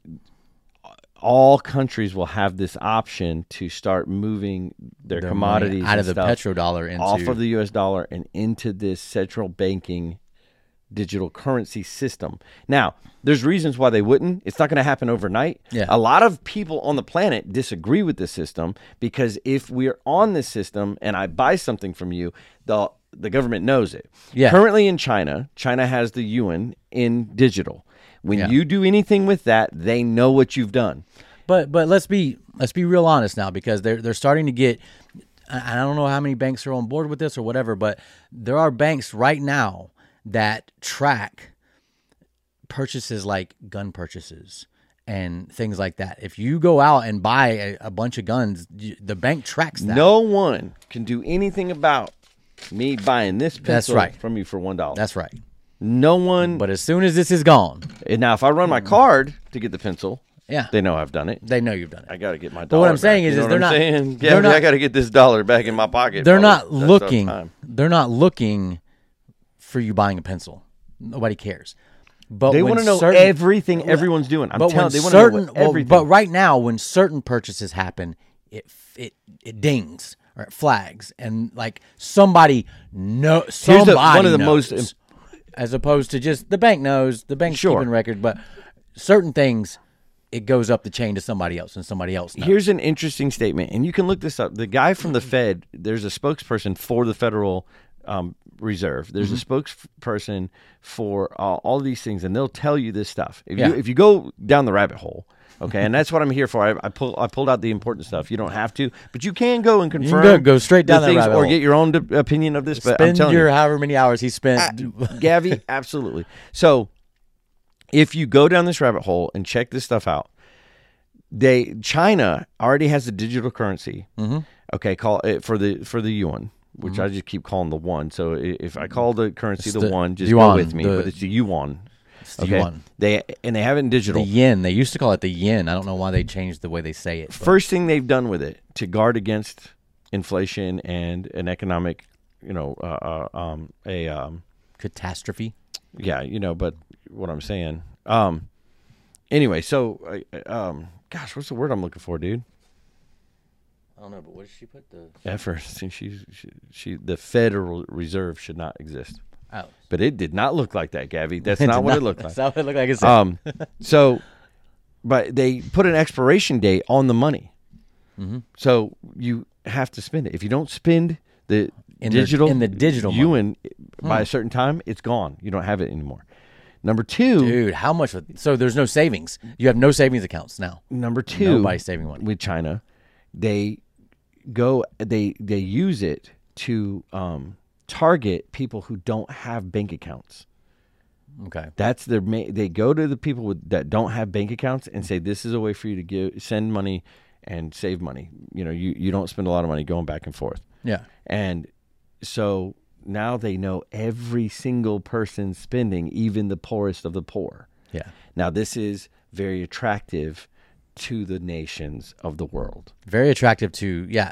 all countries will have this option to start moving their, their commodities money out and of the stuff petrodollar into off of the U S dollar and into this central banking digital currency system? Now, there's reasons why they wouldn't. It's not going to happen overnight. Yeah. A lot of people on the planet disagree with this system because if we're on this system and I buy something from you, the the government knows it. Yeah. Currently in China, China has the yuan in digital. When Yeah. you do anything with that, they know what you've done. But but let's be let's be real honest now, because they're they're starting to get. And I don't know how many banks are on board with this or whatever, but there are banks right now that track purchases like gun purchases and things like that. If you go out and buy a, a bunch of guns, you, the bank tracks that. No one can do anything about me buying this pencil That's right. from you for one dollar. That's right. No one. But as soon as this is gone, And now, if I run my card to get the pencil, yeah, they know I've done it. they know you've done it. I got to get my dollar. But what I'm back. saying You is- know is what they're I'm not- saying? they're Gabby, not- I got to get this dollar back in my pocket. They're while not it's- that's tough looking. time. They're not looking for you buying a pencil. Nobody cares. But they when want to know certain- everything everyone's doing. I'm but telling when they want to know certain, what well, everything. but right now, when certain purchases happen, it it it dings or it flags, and like somebody know somebody Here's the- one of the knows, most- as opposed to just the bank knows, the bank's Sure. keeping record, but certain things it goes up the chain to somebody else, and somebody else knows. Here's an interesting statement, and you can look this up. The guy from the Fed, there's a spokesperson for the Federal um, Reserve. There's Mm-hmm. a spokesperson for uh, all these things, and they'll tell you this stuff. If Yeah. you if you go down the rabbit hole, okay, and that's what I'm here for. I, I pull I pulled out the important stuff. You don't have to, but you can go and can confirm. go- go straight the down that things rabbit or hole. get your own d- opinion of this. But I'm Spend telling your you, however many hours he spent. Gavi, absolutely. So if you go down this rabbit hole and check this stuff out, they China already has a digital currency. Mm-hmm. Okay, call it for the for the yuan, which I just keep calling the one. So i- if I call the currency It's the, the one, just yuan, go with me. the- but it's the yuan. It's the Okay, yuan. they and they have it in digital. The yen. They used to call it the yen. I don't know why they changed the way they say it. but- First thing they've done with it to guard against inflation and an economic, you know, uh, uh, um, a um, catastrophe. yeah, you know, but what I'm saying. Um, anyway, so uh, um, gosh, what's the word I'm looking for, dude? I don't know, but what did she put? The Effort. See, she, she, she, the Federal Reserve should not exist. oh, But it did not look like that, Gabby. That's It not did what not- it looked That's like. not what it looked like. It said. Um, so, but they put an expiration date on the money. Mm-hmm. So you have to spend it. If you don't spend the In the- digital in the digital money. yuan by Hmm. a certain time, it's gone. You don't have it anymore. Number two, Dude, how much? So there's no savings. You have no savings accounts now. number two, Nobody's saving money. with China. They go. They they use it to um, target people who don't have bank accounts. Okay. That's their main. They go to the people with, that don't have bank accounts and say, "This is a way for you to give, send money and save money. You know, you, you don't spend a lot of money going back and forth." Yeah. And so now they know every single person's spending, even the poorest of the poor. Yeah. Now this is very attractive to the nations of the world. Very attractive to, yeah.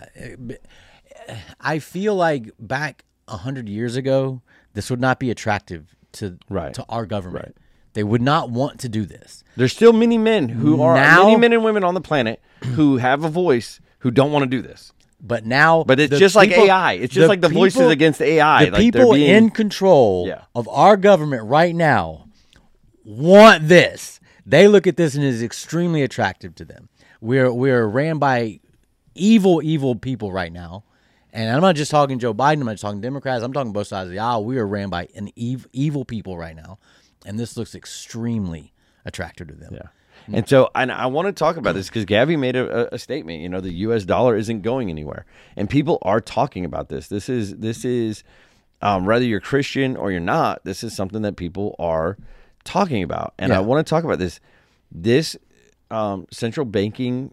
I feel like back a hundred years ago, this would not be attractive to Right. to our government. Right. They would not want to do this. There's still many men who are Now- many men and women on the planet who have a voice who don't want to do this. But now, But it's the just like people- A I. It's just like the voices people- against A I. The like they're people being- in control Yeah. of our government right now want this. They look at this and it is extremely attractive to them. We're we're ran by evil, evil people right now. And I'm not just talking Joe Biden. I'm not just talking Democrats. I'm talking both sides of the aisle. We are ran by an ev- evil people right now. And this looks extremely attractive to them. Yeah. And so and I want to talk about this because Gabby made a, a statement. You know, the U S dollar isn't going anywhere, and people are talking about this. This is this is um, whether you're Christian or you're not. This is something that people are talking about, and Yeah. I want to talk about this. This um, central banking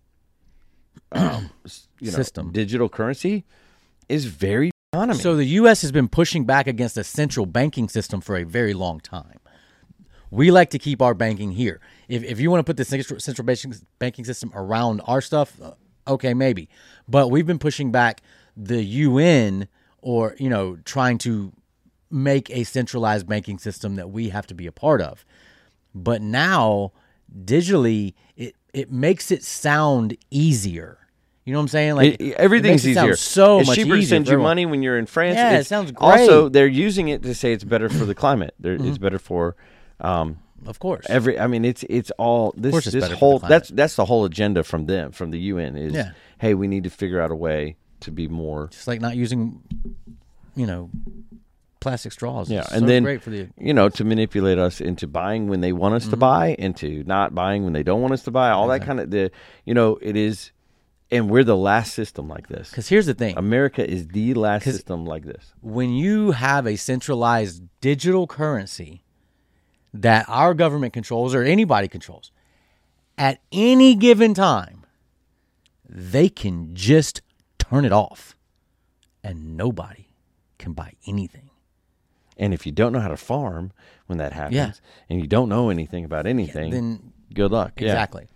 um, s- you know, System. digital currency is very economy. So the U S has been pushing back against a central banking system for a very long time. We like to keep our banking here. If, if you want to put the central, central banking, banking system around our stuff, uh, okay, maybe. But we've been pushing back the U N or, you know, trying to make a centralized banking system that we have to be a part of. But now, digitally, it, it makes it sound easier. You know what I'm saying? Like It- everything's it makes it sound easier. So it's much cheaper to easier send for you everyone. money when you're in France. Yeah, it It's- sounds Also, great. they're using it to say it's better for the climate. There, It's better for um, Of course. every. I mean, it's it's all this course it's this better for the whole. climate. That's that's the whole agenda from them from the U N is. Yeah. Hey, we need to figure out a way to be more. Just like not using, you know, plastic straws. Yeah, It's and so then great for the you know to manipulate us into buying when they want us to buy, into not buying when they don't want us to buy. All that kind of the you know it is, and we're the last system like this. Because here's the thing: America is the last system like this. when you have a centralized digital currency that our government controls or anybody controls, at any given time, they can just turn it off, and nobody can buy anything. And if you don't know how to farm when that happens, Yeah. and you don't know anything about anything, Then good luck. Yeah. exactly.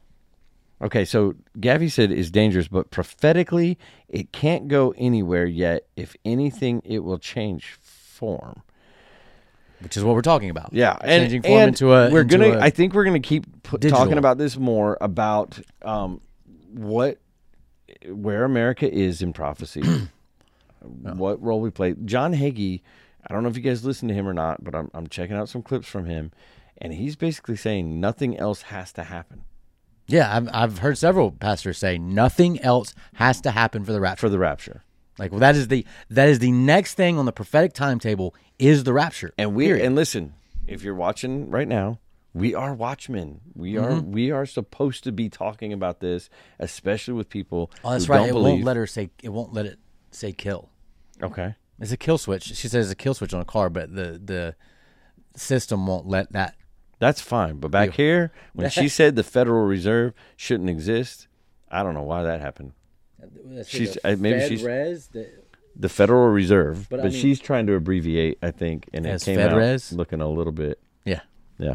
Okay, so Gavi said it's dangerous, but prophetically, it can't go anywhere yet. If anything, it will change form. which is what we're talking about. Yeah, and, changing form and into a. we're into gonna. a- I think we're gonna keep put, digital. talking about this more about um, what, where America is in prophecy, what role we play. John Hagee. I don't know if you guys listen to him or not, but I'm I'm checking out some clips from him, and he's basically saying nothing else has to happen Yeah, I've I've heard several pastors say nothing else has to happen for the rapture. for the rapture. Like, well, that is the that is the next thing on the prophetic timetable is the rapture. And we period. and listen, if you're watching right now, we are watchmen. We are Mm-hmm. we are supposed to be talking about this, especially with people Oh, that's who right. don't It believe. won't let her say. It won't let it say kill. Okay. It's a kill switch. She says it's a kill switch on a car, but the the system won't let that. That's fine. But back here, when she said the Federal Reserve shouldn't exist, I don't know why that happened. She's uh, maybe she's the Federal Reserve, but, But I mean- she's trying to abbreviate, I think, and it As came FedRes? out looking a little bit. Yeah, Yeah.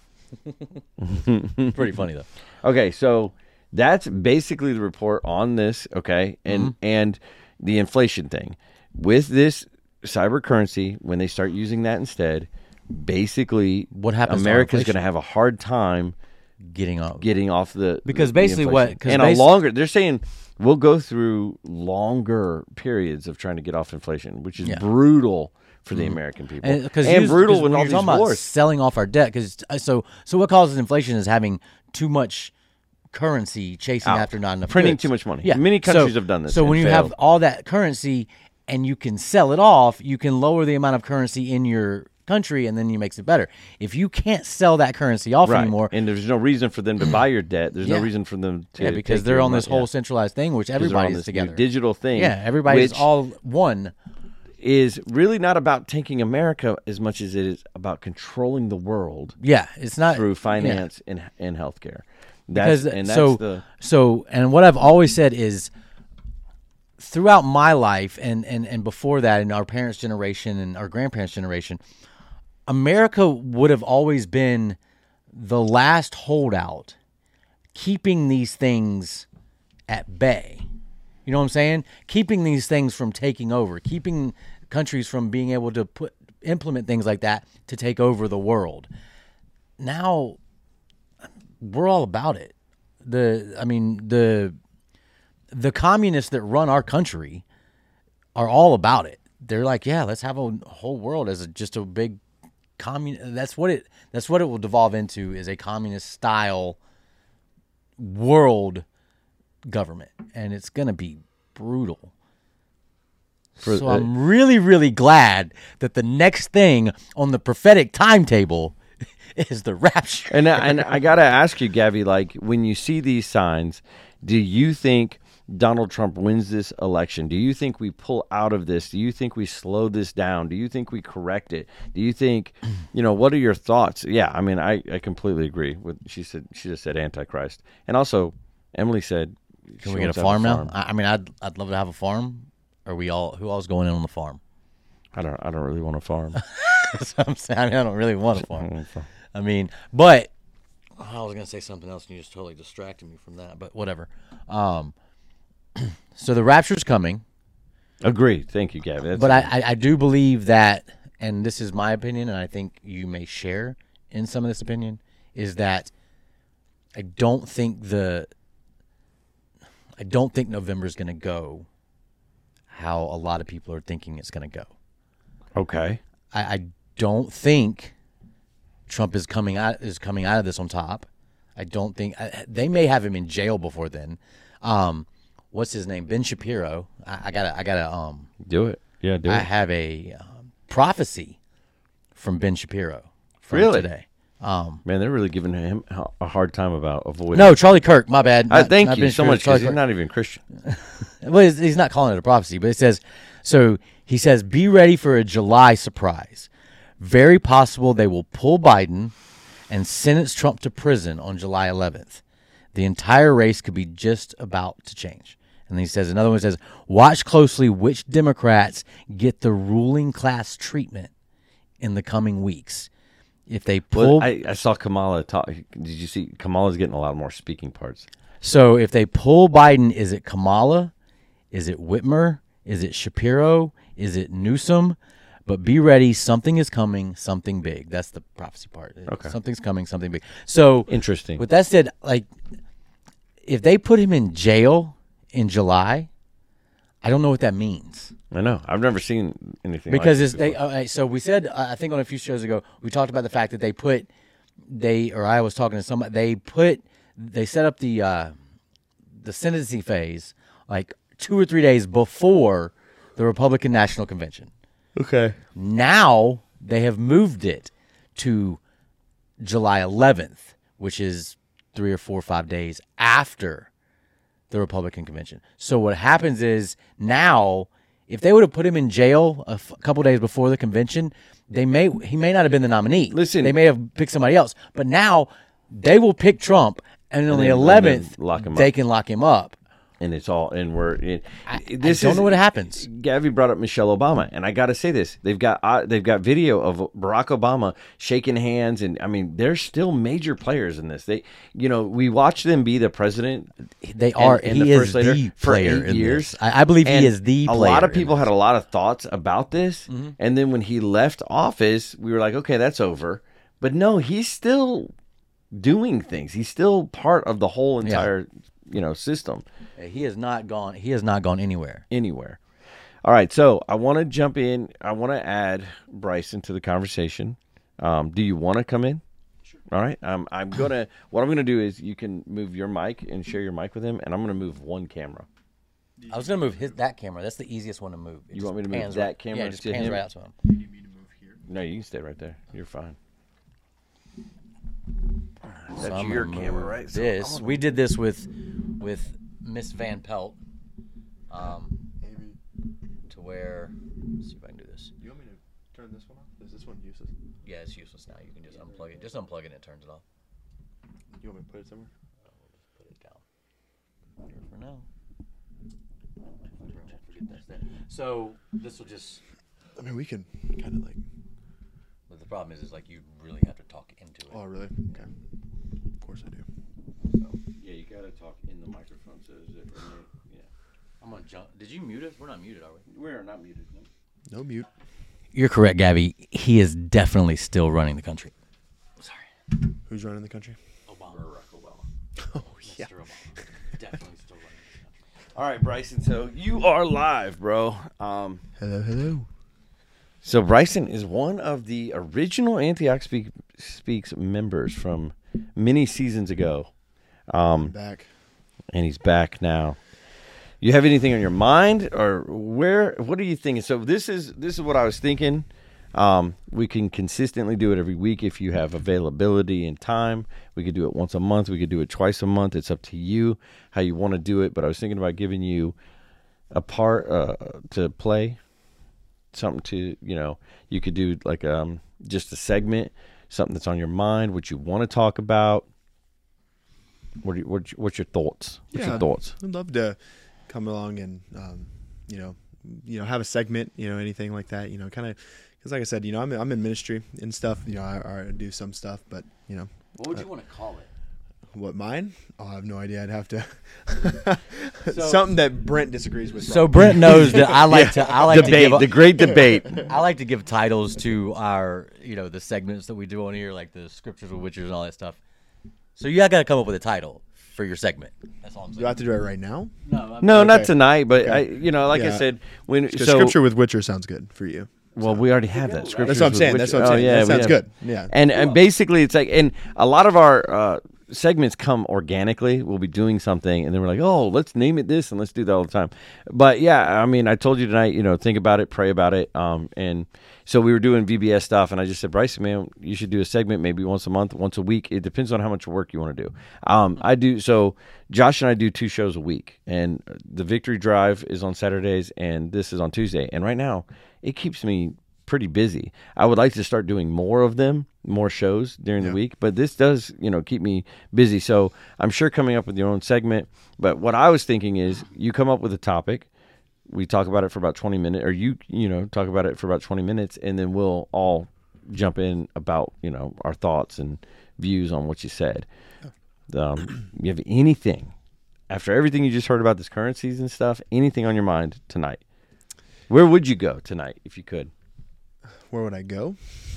pretty funny though. Okay, so that's basically the report on this. Okay, and Mm-hmm. and the inflation thing with this cyber currency when they start using that instead. Basically, What happens to our America's inflation? going to have a hard time Getting up. getting off the Because the- the basically what- inflation. 'cause and basi- a longer they're saying we'll go through longer periods of trying to get off inflation, which is Yeah. brutal for the American people And, and, 'cause you- brutal 'cause with when all you're these talking about wars. selling off our debt. Because so so what causes inflation is having too much currency chasing Out. after not enough Printing goods. too much money. Yeah, Many countries So- have done this So and when you failed. have all that currency and you can sell it off, you can lower the amount of currency in your country, and then you makes it better. If you can't sell that currency off Right. anymore, And there's no reason for them to buy your debt. There's Yeah. no reason for them to yeah, because take they're your on this money. whole Yeah. centralized thing, which 'Cause they're on everybody's this new together. digital thing. Yeah, everybody's which all one. is really not about tanking America as much as it is about controlling the world Yeah, it's not through yeah. finance and and healthcare. That's, because and that's so the so and what I've always said is throughout my life and and and before that in our parents' generation and our grandparents' generation, America would have always been the last holdout, keeping these things at bay. You know what I'm saying? Keeping these things from taking over, keeping countries from being able to put implement things like that to take over the world. Now we're all about it. The I mean the the communists that run our country are all about it. They're like, yeah, let's have a whole world as a, just a big commun. That's what it. That's what it will devolve into is a communist style world government, and it's gonna be brutal. For- so I'm really, really glad that the next thing on the prophetic timetable is the rapture. and I, and I gotta ask you, Gabby, like when you see these signs, do you think Donald Trump wins this election? Do you think we pull out of this? Do you think we slow this down? Do you think we correct it? Do you think, you know, what are your thoughts? Yeah, I mean, I, I completely agree with she said. She just said Antichrist, and also Emily said, Can she we get a wants to have farm now? I, I mean, I'd I'd love to have a farm. Are we all? Who all's going in on the farm? I don't I don't really want a farm. That's what I'm saying. I mean, I don't really want a I don't farm. want a farm. I mean, but oh, I was gonna say something else, and you just totally distracted me from that. But whatever. Um, so the rapture's coming, Agreed. Thank you, Gabby. That's but I, I I do believe that, and this is my opinion, and I think you may share in some of this opinion, is that I don't think the I don't think November's gonna go how a lot of people are thinking it's gonna go. okay. I, I don't think Trump is coming out is coming out of this on top. I don't think I, they may have him in jail before then. Um, what's his name? Ben Shapiro. I, I gotta I gotta um Do it. Yeah, do I it. have a um, prophecy from Ben Shapiro from Really? today. Um, Man, they're really giving him a hard time about avoiding. no, Charlie Kirk. My bad. I Not- thank not you Ben so Shapiro, much Charlie because he's Kirk. not even Christian. Well, he's, he's not calling it a prophecy, but it says, so he says, be ready for a July surprise. Very possible they will pull Biden and sentence Trump to prison on July eleventh. The entire race could be just about to change. And then he says, another one says, watch closely which Democrats get the ruling class treatment in the coming weeks. If they pull, Well, I, I saw Kamala talk. Did you see Kamala's getting a lot more speaking parts? so if they pull Biden, is it Kamala? Is it Whitmer? Is it Shapiro? Is it Newsom? But be ready. Something is coming. Something big. That's the prophecy part. Okay. Something's coming. Something big. So Interesting. with that said, like, if they put him in jail in July, I don't know what that means. I know. I've never seen anything Because like it's, they, uh, so we said, uh, I think on a few shows ago, we talked about the fact that they put, they, or I was talking to somebody, they put, they set up the, uh, the sentencing phase like two or three days before the Republican National Convention. Okay. Now they have moved it to July eleventh, which is three or four or five days after the Republican convention. So what happens is now, if they would have put him in jail a f- couple days before the convention, they may he may not have been the nominee. Listen. They may have picked somebody else. But now they will pick Trump, and on the then- and eleventh, then lock him they up. can lock him up. And it's all, and we're, it, I, this I don't is, know what happens. Gavi brought up Michelle Obama, and I got to say this: they've got uh, they've got video of Barack Obama shaking hands, and I mean, they're still major players in this. They, you know, we watched them be the president. They are. and he the is first lady the for player eight in years. this. I, I believe And he is the a player. lot of in people this. had a lot of thoughts about this, Mm-hmm. and then when he left office, we were like, okay, that's over. But no, he's still doing things. He's still part of the whole entire, you know, system. He has not gone. He has not gone anywhere. Anywhere. All right, so I want to jump in. I want to add Bryson to the conversation. Um, do you want to come in? Sure. All right. Um, I'm gonna. What I'm gonna do is you can move your mic and share your mic with him, and I'm gonna move one camera. I was gonna move his that camera. That's the easiest one to move. It You just want me to move pans that right- camera Yeah, it just to pans him? right out to him. No, you can stay right there. You're fine. That's So I'm your gonna camera, move right? So This I wanna- we did this with with Miss Van Pelt. Um, to where, let's see if I can do this. You want me to turn this one off? Is this one useless? Yeah, it's useless now. You can just unplug it. Just unplug it and it turns it off. You want me to put it somewhere? Put it down here for now. Forget that's there. So this will just. I mean, we can kind of like. But the problem is, is like you really have to talk into it. Oh, really? Okay. Of course I do. Yeah, you gotta talk in the microphone. So is it? Yeah. I'm gonna jump. Did you mute us? We're not muted, are we? We're not muted. No. No mute. You're correct, Gabby. He is definitely still running the country. Sorry. Who's running the country? Obama. Barack Obama. Oh yeah. Mister Obama. Definitely still running the country. All right, Bryson. So you are live, bro. Um, Hello, hello. so Bryson is one of the original Antioch Speak, Speaks members from many seasons ago, um, Back. and he's back now. You have anything on your mind, or where? What are you thinking? So this is this is what I was thinking. Um, we can consistently do it every week if you have availability and time. We could do it once a month. We could do it twice a month. It's up to you how you want to do it. But I was thinking about giving you a part uh, to play, something to, you know, you could do like um just a segment, something that's on your mind, what you want to talk about. What, are you, what what's your thoughts? What's Yeah. your thoughts? I'd love to come along and, um, you know, you know, have a segment, you know, anything like that, you know, kind of, because like I said, you know, I'm I'm in ministry and stuff, you know, I, I do some stuff, but you know, What would you want to call it? what mine? Oh, I have no idea. I'd have to So- something that Brent disagrees with. So Brent knows that I like to. I like Debate, to give. the great debate. I like to give titles to our, you know, the segments that we do on here, like the scriptures with witches and all that stuff. So you got to come up with a title for your segment. That's all I'm Do I saying. have to do it right now? No, I'm, No, not Okay. tonight, but I, Okay. you know, like I Yeah. said, when Because so scripture with Witcher sounds good for you. well, we already have that. Scriptures That's what I'm with saying. which- That's what I'm oh, saying. yeah, That we sounds have- good. Yeah. And and basically, it's like, and a lot of our uh, segments come organically. We'll be doing something, and then we're like, oh, let's name it this, and let's do that all the time. But yeah, I mean, I told you tonight, you know, think about it, pray about it, um, and so we were doing V B S stuff, and I just said, Bryson, man, you should do a segment maybe once a month, once a week. It depends on how much work you want to do. Um, I do so. Josh and I do two shows a week, and the Victory Drive is on Saturdays, and this is on Tuesday. And right now, it keeps me pretty busy. I would like to start doing more of them, more shows during Yeah. the week, but this does, you know, keep me busy. So I'm sure coming up with your own segment. But what I was thinking is, you come up with a topic, we talk about it for about twenty minutes, or you, you know, talk about it for about twenty minutes, and then we'll all jump in about, you know, our thoughts and views on what you said. Um, you have anything after everything you just heard about this current season stuff? Anything on your mind tonight? Where would you go tonight if you could? Where would I go?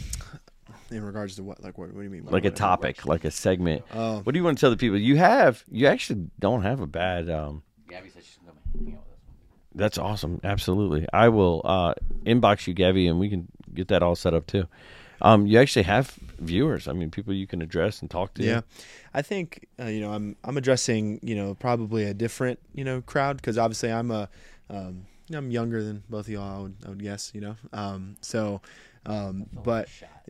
In regards to what? Like, what, what do you mean? by Like a what I- topic, like a segment. Oh. What do you want to tell the people? You have, you actually don't have a bad. Um, Gabby said she's gonna hang out with us. that's awesome. Absolutely. I will uh, inbox you, Gabby, and we can get that all set up too. Um, you actually have viewers. I mean, people you can address and talk to. Yeah, I think uh, you know I'm I'm addressing you know probably a different you know crowd because obviously I'm a um, I'm younger than both of y'all. I would, I would guess you know. Um, so, um, but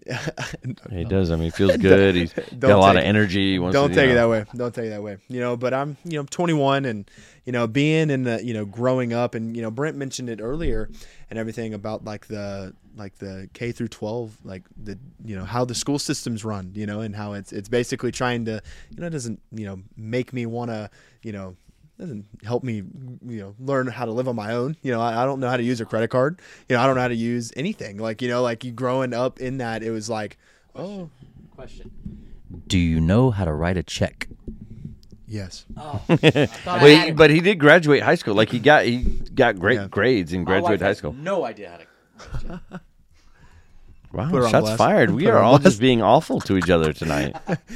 He does. I mean, he feels good. He's got a lot of take it. energy. He wants Don't to, take you it know. that way. Don't take it that way. You know, but I'm, you know, twenty-one and, you know, being in the, you know, growing up and, you know, Brent mentioned it earlier and everything about like the, like the K through twelve, like the, you know, how the school systems run, you know, and how it's, it's basically trying to, you know, it doesn't, you know, make me want to, you know, doesn't help me, you know, learn how to live on my own. You know, I, I don't know how to use a credit card. You know, I don't know how to use anything. Like, you know, like you growing up in that, it was like, oh, Question. Do you know how to write a check? yes. Oh, But he, but he did graduate high school. Like he got he got great Yeah. grades in graduate high school. No idea how to write a check. Wow, Put her on shots blast. fired. We Put her are on all blast. just being awful to each other tonight.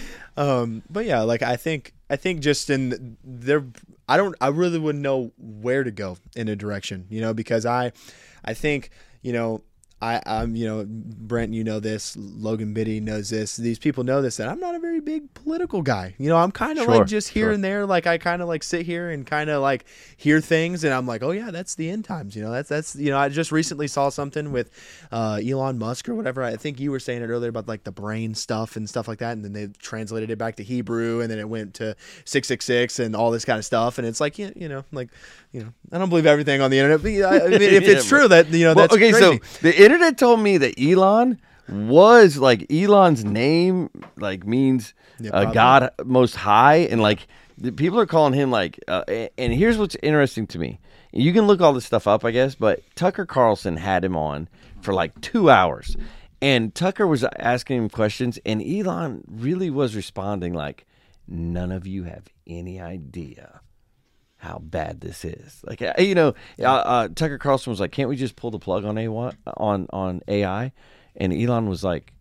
Um, but yeah, like I think I think just in there, I don't, I really wouldn't know where to go in a direction, you know, because I, I think, you know, I, I'm, you know, Brent, you know this, Logan Biddy knows this. These people know this, that I'm not a very big political guy. You know, I'm kind of Sure, like just here sure. and there. Like I kind of like sit here and kind of like hear things, and I'm like, oh yeah, that's the end times. You know, that's that's you know, I just recently saw something with uh, Elon Musk or whatever. I think you were saying it earlier about like the brain stuff and stuff like that, and then they translated it back to Hebrew, and then it went to six six six and all this kind of stuff. And it's like, you you know, like you know, I don't believe everything on the internet, but yeah, I mean, if Yeah, it's true that you know Well, that's okay, crazy. so the internet told me that Elon was like Elon's name like means Yeah, uh, probably. God Most High, and like the people are calling him like. Uh, a- and here's what's interesting to me: you can look all this stuff up, I guess, but Tucker Carlson had him on for like two hours, and Tucker was asking him questions, and Elon really was responding like, "None of you have any idea how bad this is." Like, uh, you know, uh, uh, Tucker Carlson was like, "Can't we just pull the plug on A I?" On on A I? And Elon was like,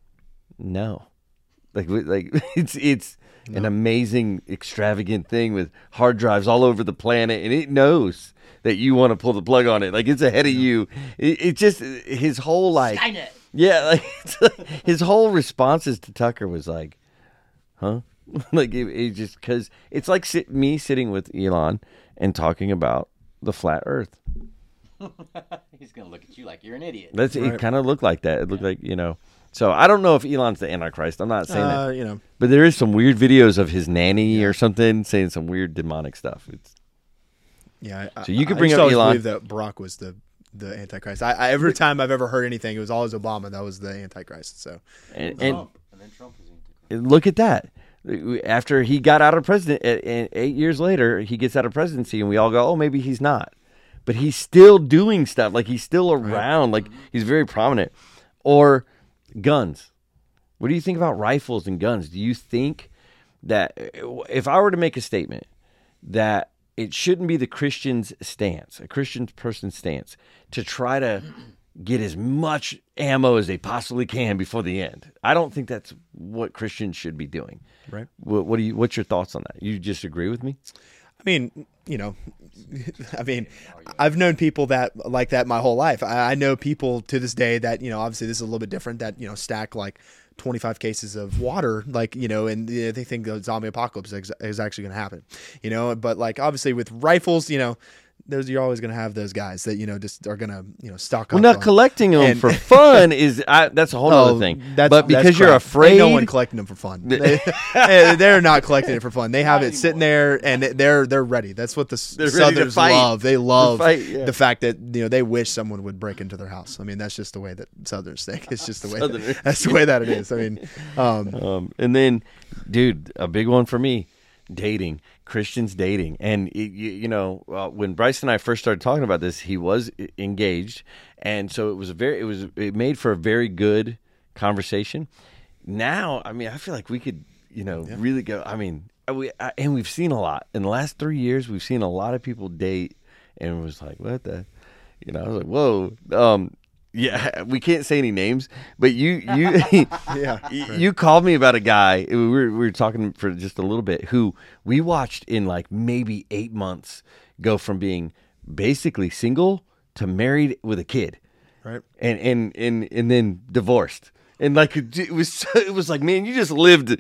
"No, like we- like it's it's an amazing, extravagant thing with hard drives all over the planet, and it knows that you want to pull the plug on it. Like it's ahead of you. It, it just his whole like, Skynet. yeah, like it's like, his whole responses to Tucker was like, huh?" Like it, it just because it's like sit, me sitting with Elon and talking about the flat Earth. He's gonna look at you like you're an idiot. That's Right. it. Kind of looked like that. It looked like you know. So I don't know if Elon's the Antichrist. I'm not saying Uh, that, you know, but there is some weird videos of his nanny or something saying some weird demonic stuff. It's yeah. I, So you could I bring used up to always Elon. believe that Barack was the the Antichrist. I, I every time I've ever heard anything, it was always Obama that was the Antichrist. So and, and Trump, and then Trump is into look at that. After he got out of president, and eight years later, he gets out of presidency, and we all go, "Oh, maybe he's not," but he's still doing stuff. Like he's still around. Like he's very prominent. Or guns. What do you think about rifles and guns? Do you think that if I were to make a statement that it shouldn't be the Christian's stance, a Christian person's stance, to try to get as much ammo as they possibly can before the end? I don't think that's what Christians should be doing. right. What, what do you? What's your thoughts on that? You just agree with me? I mean, you know, I mean, I've known people that like that my whole life. I, I know people to this day that, you know, obviously this is a little bit different, that, you know, stack like twenty-five cases of water, like, you know, and you know, they think the zombie apocalypse is, is actually going to happen, you know, but like obviously with rifles, you know, those you're always going to have those guys that, you know, just are going to, you know, stock Well, up not on- collecting them and- for fun is I, that's a whole Oh, other thing. That's, but because that's you're crap. afraid, Ain't no one collecting them for fun. They, they're not collecting it for fun. They have it sitting there and they're they're ready. That's what the s- They're ready to Southerners fight. love. They love fight, yeah. the fact that, you know, they wish someone would break into their house. I mean, that's just the way that Southerners think. It's just the way. Southerners. That's the way that it is. I mean, um, Um, and then, dude, a big one for me, dating. Christians dating. And, it, you, you know, uh, when Bryce and I first started talking about this, he was e- engaged. And so it was a very, it was, it made for a very good conversation. Now, I mean, I feel like we could, you know, really go, I mean, we, I, and we've seen a lot. In the last three years, we've seen a lot of people date, and it was like, what the, you know, I was like, whoa. Um, Yeah, we can't say any names, but you you Yeah, you called me about a guy. We were we were talking for just a little bit. Who we watched in like maybe eight months go from being basically single to married with a kid, right. and and and and then divorced. And like it was it was like, man, you just lived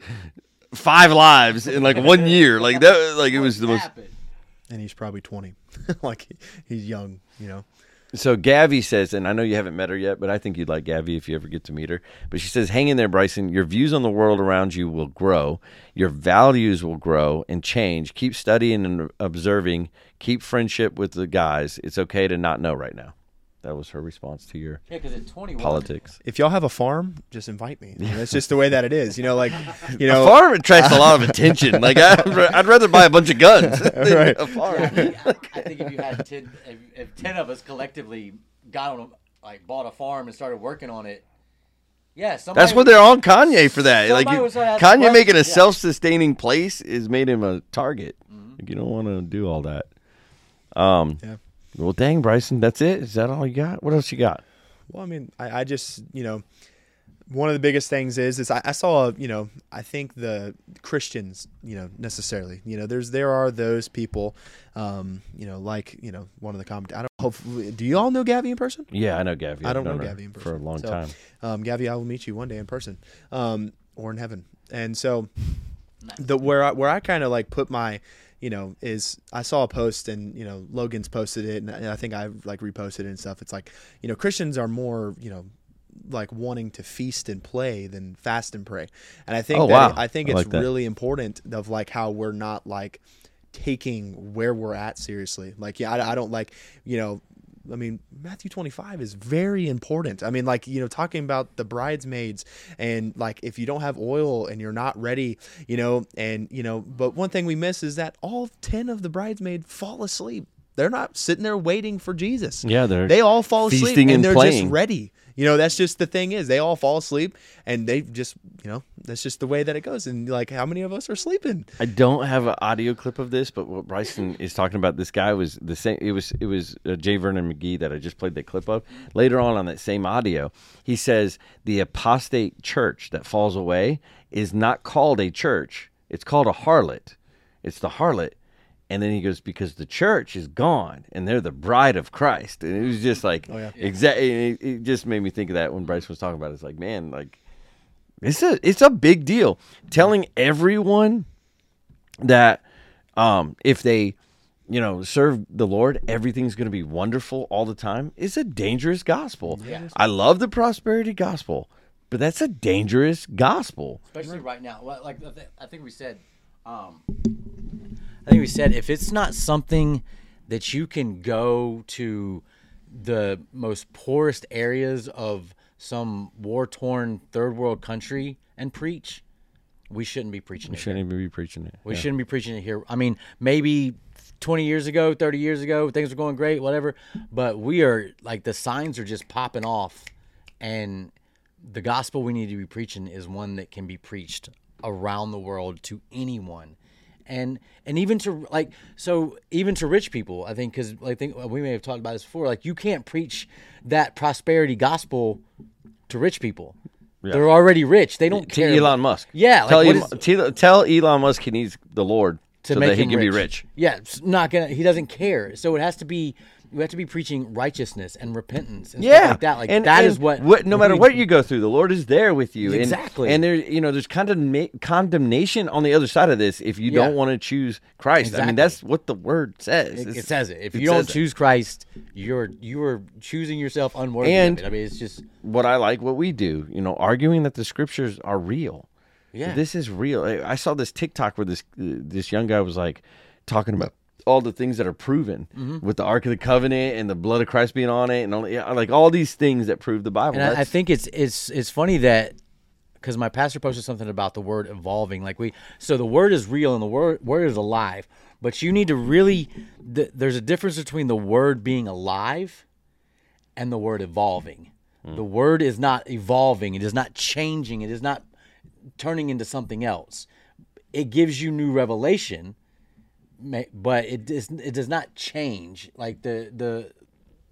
five lives in like one year. Like that, like it was the most. And he's probably twenty, like he's young, you know. So Gavi says, and I know you haven't met her yet, but I think you'd like Gavi if you ever get to meet her. But she says, hang in there, Bryson. Your views on the world around you will grow. Your values will grow and change. Keep studying and observing. Keep friendship with the guys. It's okay to not know right now. That was her response to your Yeah, because at twenty-one, politics. If y'all have a farm, just invite me. I mean, that's just the way that it is. You know, like, you know. A farm attracts a lot of attention. Like, I'd, I'd rather buy a bunch of guns than Right. a farm. Yeah, I, think, I think if you had ten, if, if ten of us collectively got on, a, like, bought a farm and started working on it, yeah, somebody. That's what they're on Kanye for that. Like, Somebody you, would start asking Kanye questions, making a yeah. self-sustaining place is made him a target. Mm-hmm. Like, you don't want to do all that. Um, Yeah. Well, dang, Bryson, that's it? Is that all you got? What else you got? Well, I mean, I, I just, you know, one of the biggest things is, is I, I saw, you know, I think the Christians, you know, necessarily, you know, there's, there are those people, um, you know, like, you know, one of the comment, I don't hopefully, do you all know Gavi in person? Yeah, I know Gavi. I don't I've know known her Gavi in person. for a long So, time. Um, Gavi, I will meet you one day in person, um, or in heaven. And so the, where I, where I kind of like put my, you know, is I saw a post and, you know, Logan's posted it and I think I like reposted it and stuff. It's like, you know, Christians are more, you know, like wanting to feast and play than fast and pray. And I think Oh, that wow. I think I it's like that. really important of like how we're not like taking where we're at seriously. Like, yeah, I, I don't like, you know, I mean, Matthew twenty-five is very important. I mean, like, you know, talking about the bridesmaids and like, if you don't have oil and you're not ready, you know, and, you know, but one thing we miss is that all ten of the bridesmaids fall asleep. They're not sitting there waiting for Jesus. Yeah, they're they all fall asleep feasting and and they're playing. just ready. You know, that's just the thing is they all fall asleep and they just, you know, that's just the way that it goes. And like, how many of us are sleeping? I don't have an audio clip of this, but what Bryson is talking about, this guy was the same. It was it was uh, J. Vernon McGee that I just played that clip of. Later on, on that same audio, he says the apostate church that falls away is not called a church; it's called a harlot. It's the harlot, and then he goes because the church is gone and they're the bride of Christ. And it was just like, Oh, yeah. exactly. It, it just made me think of that when Bryson was talking about it. It's like, man, like. It's a it's a big deal. Telling everyone that um, if they, you know, serve the Lord, everything's going to be wonderful all the time is a dangerous gospel. Yeah. I love the prosperity gospel, but that's a dangerous gospel. especially right now. Well, Like I thi- I think we said, um, I think we said if it's not something that you can go to the most poorest areas of some war-torn third world country and preach, we shouldn't be preaching We it. shouldn't here. even be preaching it. We Yeah. shouldn't be preaching it here. I mean, maybe twenty years ago, thirty years ago, things were going great, whatever. But we are like the signs are just popping off, and the gospel we need to be preaching is one that can be preached around the world to anyone, and and even to like so even to rich people. I think because I think we may have talked about this before. Like you can't preach that prosperity gospel to rich people. Yeah. They're already rich. They don't To care. Elon Musk. Yeah, like, tell, what Elon, is- tell, tell Elon Musk he needs the Lord to so make that he him can rich. be rich. Yeah, it's not gonna. He doesn't care. So it has to be. We have to be preaching righteousness and repentance and Yeah, stuff like that. Like and, that and is what. No matter we- what you go through, the Lord is there with you. And- Exactly. And, there, you know, there's condemna- condemnation on the other side of this if you Yeah. don't want to choose Christ. I mean, Exactly. that's what the word says. It, It's- it says it. If it you don't says that. choose Christ, you're you are choosing yourself unworthy. And- of it. I mean, it's just what I like, what we do, you know, arguing that the scriptures are real. yeah. This is real. I I saw this TikTok where this uh, this young guy was like talking about all the things that are proven Mm-hmm. with the Ark of the Covenant and the blood of Christ being on it, and all, yeah, like all these things that prove the Bible. And I, I That's- think it's it's it's funny that because my pastor posted something about the word evolving. Like we, so the word is real and the word word is alive. But you need to really. Th- there's a difference between the word being alive and the word evolving. The word is not evolving. It is not changing. It is not turning into something else. It gives you new revelation, ma- but it does it does not change. Like the the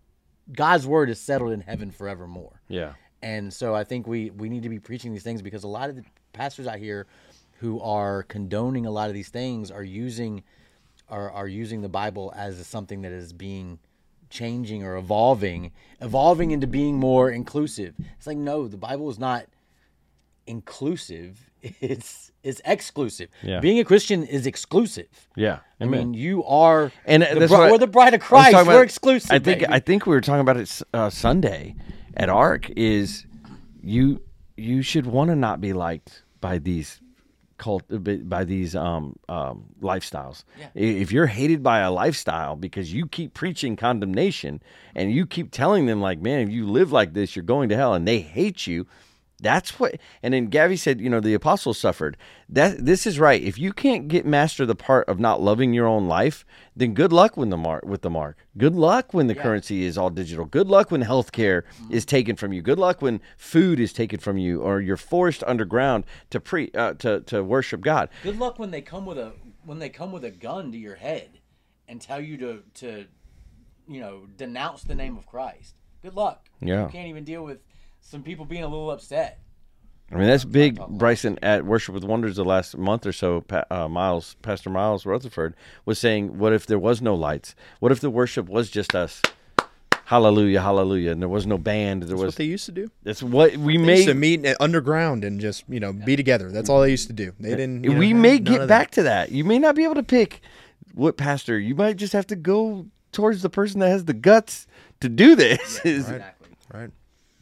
God's word is settled in heaven forevermore. Yeah. And so I think we, we need to be preaching these things, because a lot of the pastors out here who are condoning a lot of these things are using are, are using the Bible as something that is being changing or evolving, evolving into being more inclusive. It's like, no, the Bible is not inclusive. It's it's exclusive. Yeah. Being a Christian is exclusive. Yeah. I mean, you are, and the that's bri- what I- we're the bride of I was Christ. talking We're about- exclusive. I think baby. I think we were talking about it uh, Sunday at Ark. Is you you should want to not be liked by these cult by these um, um, lifestyles. Yeah. If you're hated by a lifestyle because you keep preaching condemnation and you keep telling them like, man, if you live like this, you're going to hell, and they hate you. That's what, and then Gabby said, you know, the apostles suffered. That this is right. If you can't get master the part of not loving your own life, then good luck with the mark. With the mark, good luck when the Yeah. currency is all digital. Good luck when healthcare mm-hmm. is taken from you. Good luck when food is taken from you, or you're forced underground to pre uh, to to worship God. Good luck when they come with a when they come with a gun to your head and tell you to to, you know, denounce the name of Christ. Good luck. Yeah. You can't even deal with some people being a little upset. I mean, that's big, Bryson. At Worship with Wonders the last month or so, uh, Miles, Pastor Miles Rutherford was saying, what if there was no lights? What if the worship was just us? Hallelujah, hallelujah. And there was no band. There That's was. what they used to do. That's what we They may. used to meet underground and just, you know, be together. That's all they used to do. They didn't. You know, we may none get of back that. to that. You may not be able to pick what pastor. You might just have to go towards the person that has the guts to do this. Right. Exactly. Right.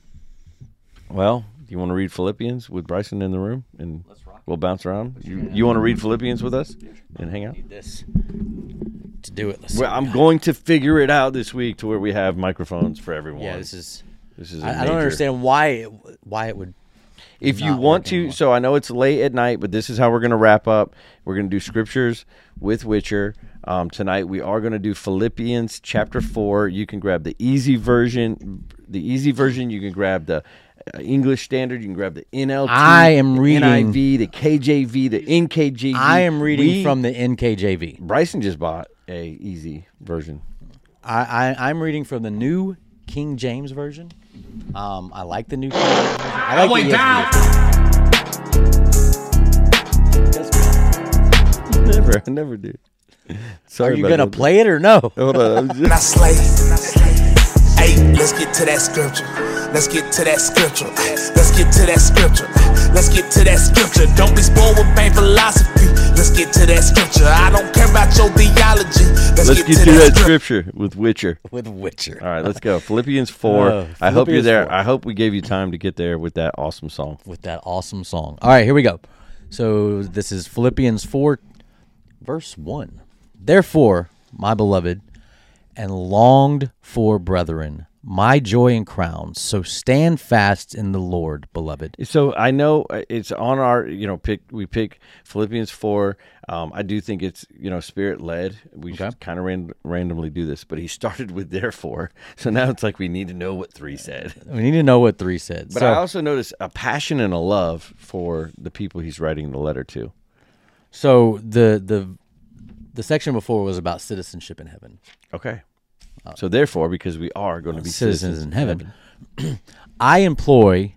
Well, you want to read Philippians with Bryson in the room, and Let's rock. we'll bounce around. You, you want to read Philippians with us and hang out? Need this to do it. Let's Well, I'm going to figure it out this week to where we have microphones for everyone. Yeah, this is. this is. a I, I major- don't understand why it, why it would. If you not want working to, well. so I know it's late at night, but this is how we're going to wrap up. We're going to do scriptures with Witcher. Um, tonight we are going to do Philippians chapter four. You can grab the easy version, the easy version. You can grab the uh, English Standard. You can grab the N L T. I am reading- N I V, the K J V, the N K J V. I am reading We- from the N K J V. Bryson just bought a easy version. I, I I'm reading from the New King James version. Um, I like the New King James version. I like the E S V. Never, I never do. Sorry Are you about gonna that. play it or no? Hold on. And I slay. Hey, let's get to that scripture. Let's get to that scripture. Let's get to that scripture. Let's get to that scripture. Don't be spoiled with vain philosophy. Let's get to that scripture. I don't care about your theology. Let's, Let's get, get to to that that scripture. scripture with Witcher. With Witcher. All right, let's go. Philippians four. Oh, I hope you're Philippians there. four. I hope we gave you time to get there with that awesome song. With that awesome song. All right, here we go. So this is Philippians four, verse one. Therefore, my beloved and longed for brethren, my joy and crown, so stand fast in the Lord, beloved. So I know it's on our, you know, pick. We pick Philippians four. Um, I do think it's, you know, spirit led. We Okay. kind of ran, randomly do this, but he started with therefore. So now it's like we need to know what three said. We need to know what three said. But so, I also notice a passion and a love for the people he's writing the letter to. so the the the section before was about citizenship in heaven. Okay. So therefore, because we are going to be Citizens in heaven. I employ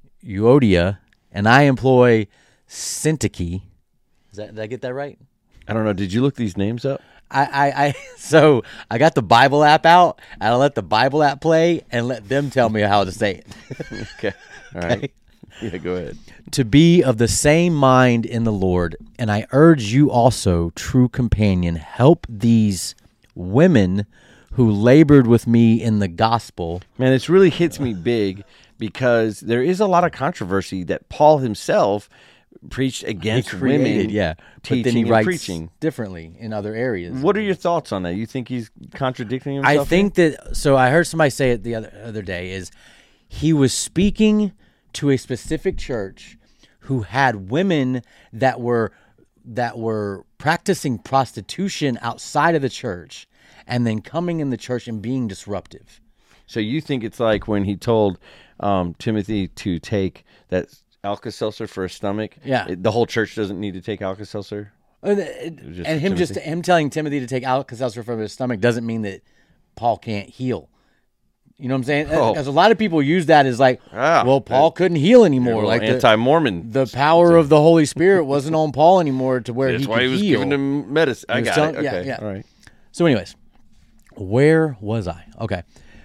Euodia and I employ Syntyche. Is that, did I get that right? I don't know. Did you look these names up? I, I, I so I got the Bible app out and I let the Bible app play and let them tell me how to say it. Okay. All Okay. right. Yeah, go ahead. To be of the same mind in the Lord, and I urge you also, true companion, help these women who labored with me in the gospel. Man, this really hits me big because there is a lot of controversy that Paul himself preached against He created, women yeah, teaching but then he and writes preaching. differently in other areas. What are your thoughts on that? You think he's contradicting himself? I here? think that, so I heard somebody say it the other other day, is he was speaking to a specific church who had women that were that were practicing prostitution outside of the church and then coming in the church and being disruptive. So you think it's like when he told um, Timothy to take that Alka-Seltzer for his stomach? Yeah. It- the whole church doesn't need to take Alka-Seltzer? And, and just and him Timothy? just him telling Timothy to take Alka-Seltzer from his stomach doesn't mean that Paul can't heal. You know what I'm saying? Oh. Because a lot of people use that as like, Ah, well, Paul couldn't heal anymore. Like Like the, anti-Mormon. the power of the Holy Spirit wasn't on Paul anymore to where That's he why could he was heal. giving them medicine. I He was got telling- it. yeah, Okay. yeah. All right. So, anyways, where was I? Okay.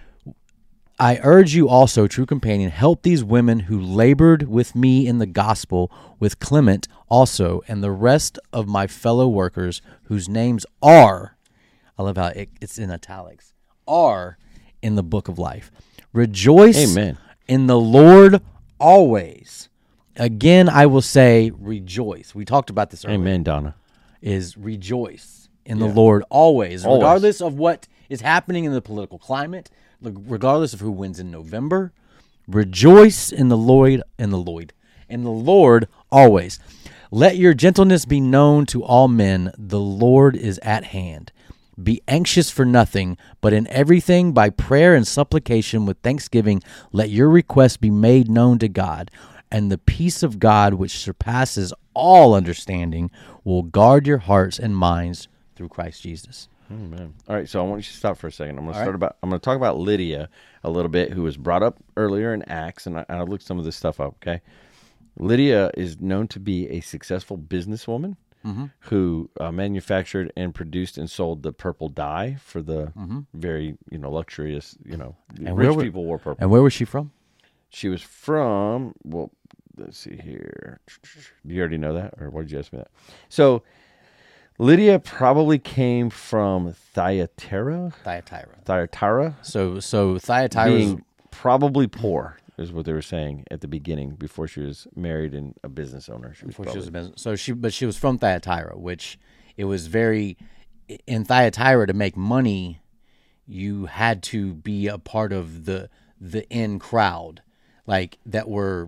I urge you also, true companion, help these women who labored with me in the gospel, with Clement also, and the rest of my fellow workers whose names are, I love how it, it's in italics, are in the book of life. Rejoice Amen. in the Lord always. Again, I will say rejoice. We talked about this earlier. Amen, Donna. Is rejoice in the Lord always, Always. regardless of what is happening in the political climate, regardless of who wins in November. Rejoice in the Lord, in the Lord, in the Lord always. Let your gentleness be known to all men. The Lord is at hand. Be anxious for nothing, but in everything by prayer and supplication with thanksgiving, let your requests be made known to God. And the peace of God, which surpasses all understanding, will guard your hearts and minds through Christ Jesus. Amen. All right, so I want you to stop for a second. I'm going to All start right. about. I'm going to talk about Lydia a little bit, who was brought up earlier in Acts, and I, I looked some of this stuff up. Okay, Lydia is known to be a successful businesswoman Mm-hmm. who uh, manufactured and produced and sold the purple dye for the very, you know, luxurious, you know, And rich where were- people wore purple. And where was she from? She was from, well, let's see here. Do you already know that? Or why did you ask me that? So, Lydia probably came from Thyatira. Thyatira. Thyatira. So, so Thyatira is Being probably poor is what they were saying at the beginning before she was married and a business owner. She was before she was a probably- business. So she, but she was from Thyatira, which it was very in Thyatira to make money. You had to be a part of the the in crowd, like that were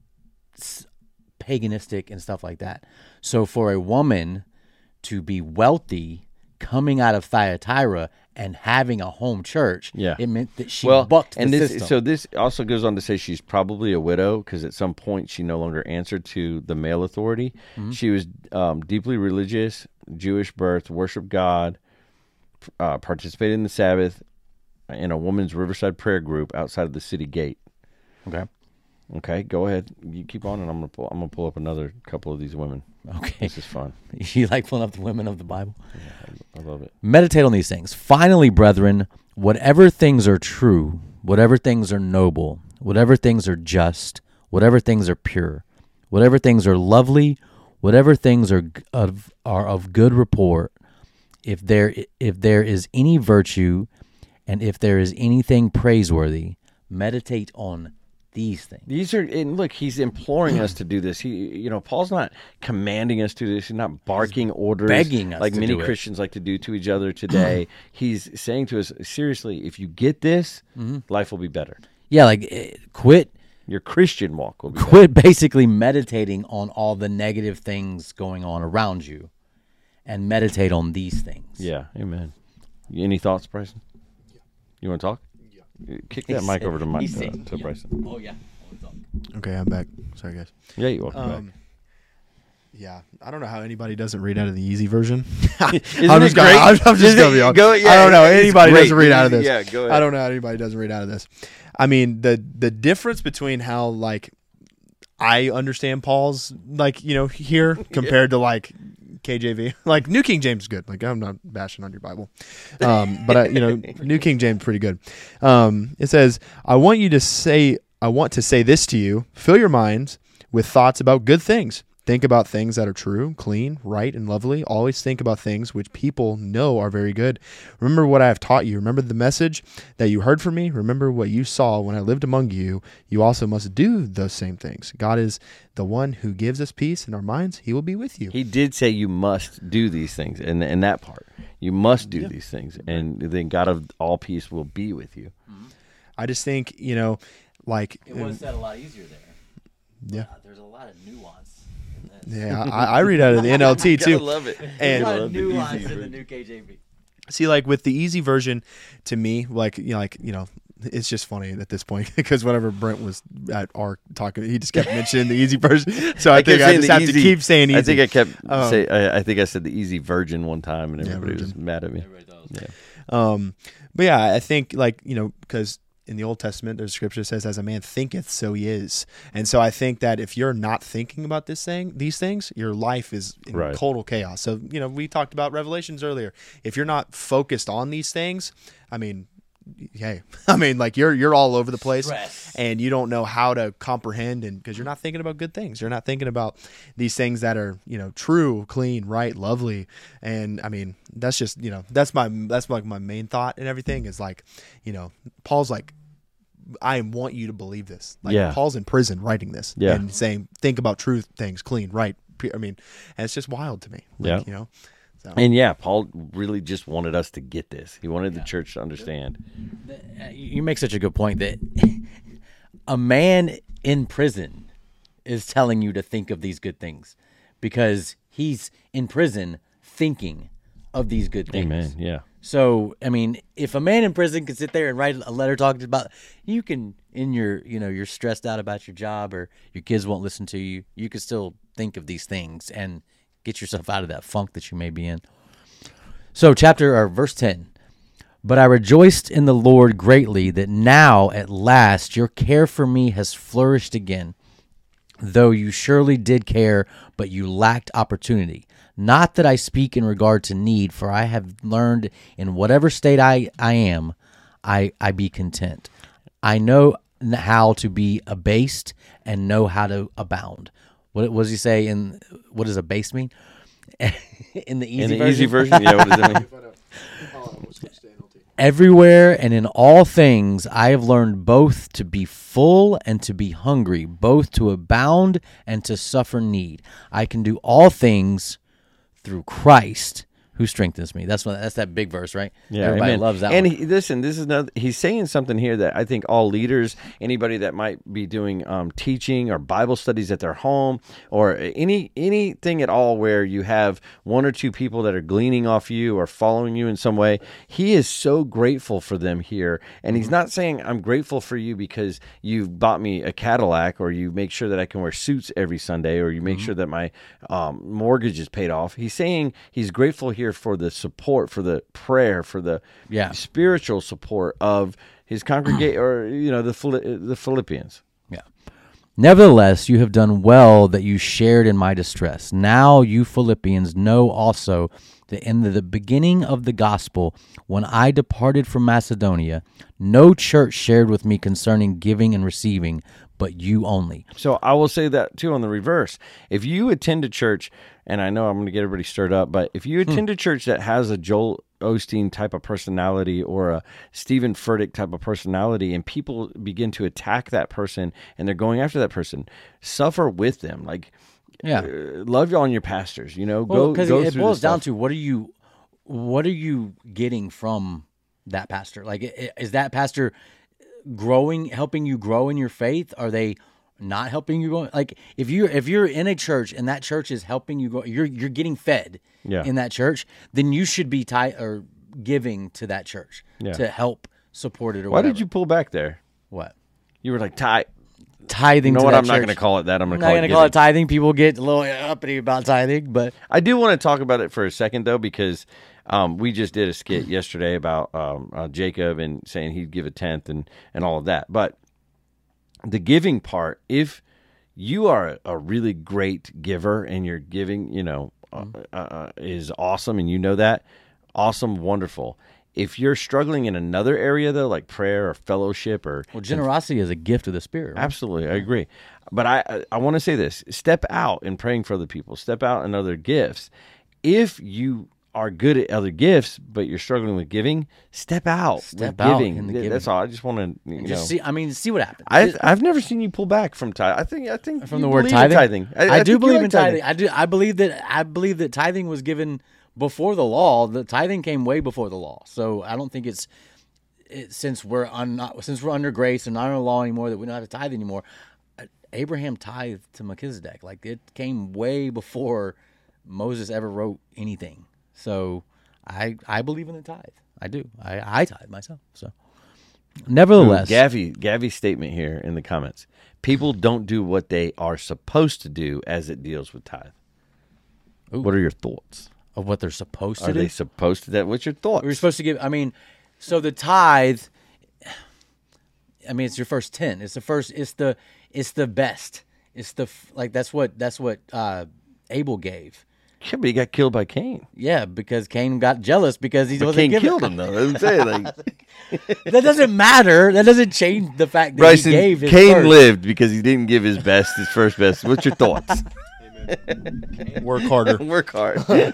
s- paganistic and stuff like that. So for a woman to be wealthy, coming out of Thyatira and having a home church, Yeah. it meant that she well, bucked the and this, system. so this also goes on to say she's probably a widow because at some point she no longer answered to the male authority. Mm-hmm. She was um, deeply religious, Jewish birth, worshiped God, uh, participated in the Sabbath in a woman's Riverside prayer group outside of the city gate. okay, Okay, go ahead. You keep on, and I'm gonna pull, I'm gonna pull up another couple of these women. okay. This is fun. You like pulling up the women of the Bible? I love it. Meditate on these things. Finally, brethren, whatever things are true, whatever things are noble, whatever things are just, whatever things are pure, whatever things are lovely, whatever things are g- of are of good report, if there if there is any virtue, and if there is anything praiseworthy, meditate on these things. These are, and look, he's imploring us to do this. He, you know, Paul's not commanding us to do this. He's not barking orders, begging us like to many do it. Christians like to do to each other today. He's saying to us, seriously, if you get this, life will be better. Yeah, like eh, quit Your Christian walk will be better. quit basically meditating on all the negative things going on around you and meditate on these things. Yeah, amen. Any thoughts, Bryson? You want to talk? Yeah. Kick that He mic said- over to Mike he uh, said, to yeah. Bryson. Oh yeah. Okay, I'm back. Sorry, guys. Yeah, you're welcome Um, back. Yeah, I don't know how anybody doesn't read out of the easy version. Isn't I'm it just gonna, great? I'm, I'm just Isn't gonna it- be honest. go- yeah, I don't know it's anybody great. doesn't read out of this. Yeah, go ahead. I don't know how anybody doesn't read out of this. I mean, the the difference between how like I understand Paul's like you know here compared to like K J V, like New King James is good. Like I'm not bashing on your Bible, um, but I, you know New King James pretty good. Um, it says, "I want you to say, I want to say this to you: fill your minds with thoughts about good things. Think about things that are true, clean, right, and lovely. Always think about things which people know are very good. Remember what I have taught you. Remember the message that you heard from me. Remember what you saw when I lived among you. You also must do those same things. God is the one who gives us peace in our minds. He will be with you." He did say you must do these things, and in that part, you must do these things, and then God of all peace will be with you. I just think, you know, like, It was said a lot easier there. yeah, Uh, there's a lot of nuance. yeah. I, I read out of the N L T too. love it. And a lot love of the nuance easy in the version. new K J V. see, like with the easy version, to me, like you know, like you know, it's just funny at this point because whenever Brent was at our talking, he just kept mentioning the easy version. So I, think kept I saying just the have easy- to keep saying easy. I think I kept Um, say. I, I think I said the easy virgin one time, and Yeah, everybody was virgin. mad at me. Everybody does. Um, but yeah, I think like you know because in the Old Testament, there's scripture that says, as a man thinketh, so he is. And so I think that if you're not thinking about this thing, these things, your life is in Right. total chaos. So, you know, we talked about Revelations earlier. If you're not focused on these things, I mean, hey, I mean, like you're, you're all over the place Stress. and you don't know how to comprehend, and because you're not thinking about good things. You're not thinking about these things that are, you know, true, clean, right, lovely. And I mean, that's just, you know, that's my, that's like my main thought and everything is like, you know, Paul's like, I want you to believe this. Like Yeah. Paul's in prison writing this Yeah. and saying, think about truth things, clean, right. I mean, and it's just wild to me. Like, Yeah. you know, so. And yeah, Paul really just wanted us to get this. He wanted the church to understand. You make such a good point that a man in prison is telling you to think of these good things because he's in prison thinking of these good things. Amen. Yeah. So, I mean, if a man in prison can sit there and write a letter talking about, you can, in your, you know, you're stressed out about your job or your kids won't listen to you, you can still think of these things and get yourself out of that funk that you may be in. So, chapter or verse ten. But I rejoiced in the Lord greatly that now at last your care for me has flourished again, though you surely did care, but you lacked opportunity. Not that I speak in regard to need, for I have learned in whatever state I, I am, I, I be content. I know how to be abased and know how to abound. What, what does he say in, what does abased mean? in the easy In the version? easy version, yeah, what does that mean? Everywhere and in all things I have learned both to be full and to be hungry, both to abound and to suffer need. I can do all things through Christ who strengthens me. That's what, that's that big verse, right? Yeah, Everybody amen. loves that and one. he, listen, this is another, he's saying something here that I think all leaders, anybody that might be doing um, teaching or Bible studies at their home, or any anything at all where you have one or two people that are gleaning off you or following you in some way, he is so grateful for them here. And he's not saying, I'm grateful for you because you've bought me a Cadillac, or you make sure that I can wear suits every Sunday, or you make sure that my um, mortgage is paid off. He's saying he's grateful here for the support, for the prayer, for the Yeah. spiritual support of his congregation, or you know, the Phili- the Philippians. Yeah. Nevertheless, you have done well that you shared in my distress. Now you Philippians know also that in the beginning of the gospel, when I departed from Macedonia, no church shared with me concerning giving and receiving, but you only. So I will say that too on the reverse. If you attend a church, and I know I'm going to get everybody stirred up, but if you attend a church that has a Joel Osteen type of personality or a Stephen Furtick type of personality, and people begin to attack that person and they're going after that person, suffer with them. Like, Yeah. uh, love on your pastors. You know, Well, go because go it through boils this down stuff. to what are you, what are you getting from that pastor? Like, i- is that pastor growing, helping you grow in your faith? Are they not helping you grow? Like, if you if you're in a church and that church is helping you grow, you're you're getting fed Yeah. in that church, then you should be ti- or giving to that church Yeah. to help support it or Why whatever. did you pull back there? what You were like, tie. tithing? You know to what? that I'm not church. going to call it that. I'm I'm going not to call gonna it call giving. it tithing. People get a little uppity about tithing, but I do want to talk about it for a second, though, because um, we just did a skit yesterday about um, uh, Jacob and saying he'd give a tenth and, and all of that. But the giving part, if you are a really great giver and you're giving, you know, uh, uh, is awesome, and you know that, awesome, wonderful. If you're struggling in another area, though, like prayer or fellowship or well, generosity is a gift of the Spirit. Right? Absolutely, I agree. But I I, I want to say this: step out in praying for other people. Step out in other gifts. If you are good at other gifts, but you're struggling with giving, step out. Step with out giving. in the Yeah, That's giving. all. I just want to, you know. Just see. I mean, see what happens. I've I've never seen you pull back from tithing. I think I think From you the word believe in tithing. tithing. I, I, do think you believe like in tithing. I do. I believe that. I believe that tithing was given before the law. The tithing came way before the law. So I don't think it's it, since we're un, not, since we're under grace and not under law anymore that we don't have to tithe anymore. Abraham tithed to Melchizedek. Like, it came way before Moses ever wrote anything. So I I believe in the tithe. I do. I, I tithe myself. So nevertheless, Gavi Gavi's statement here in the comments: people don't do what they are supposed to do as it deals with tithe. Ooh. What are your thoughts? of what they're supposed to Are do. they supposed to? That what's your thoughts? We're supposed to give. I mean, so the tithe. I mean, it's your first ten. It's the first. It's the. It's the best. It's the f- like that's what that's what uh, Abel gave. Yeah, but he got killed by Cain. Yeah, because Cain got jealous because he But wasn't Cain given. killed him, though. I'm saying, like, That doesn't matter. That doesn't change the fact that Bryson, he gave his Cain first. lived because he didn't give his best, his first best. What's your thoughts? Work harder. Work hard. Study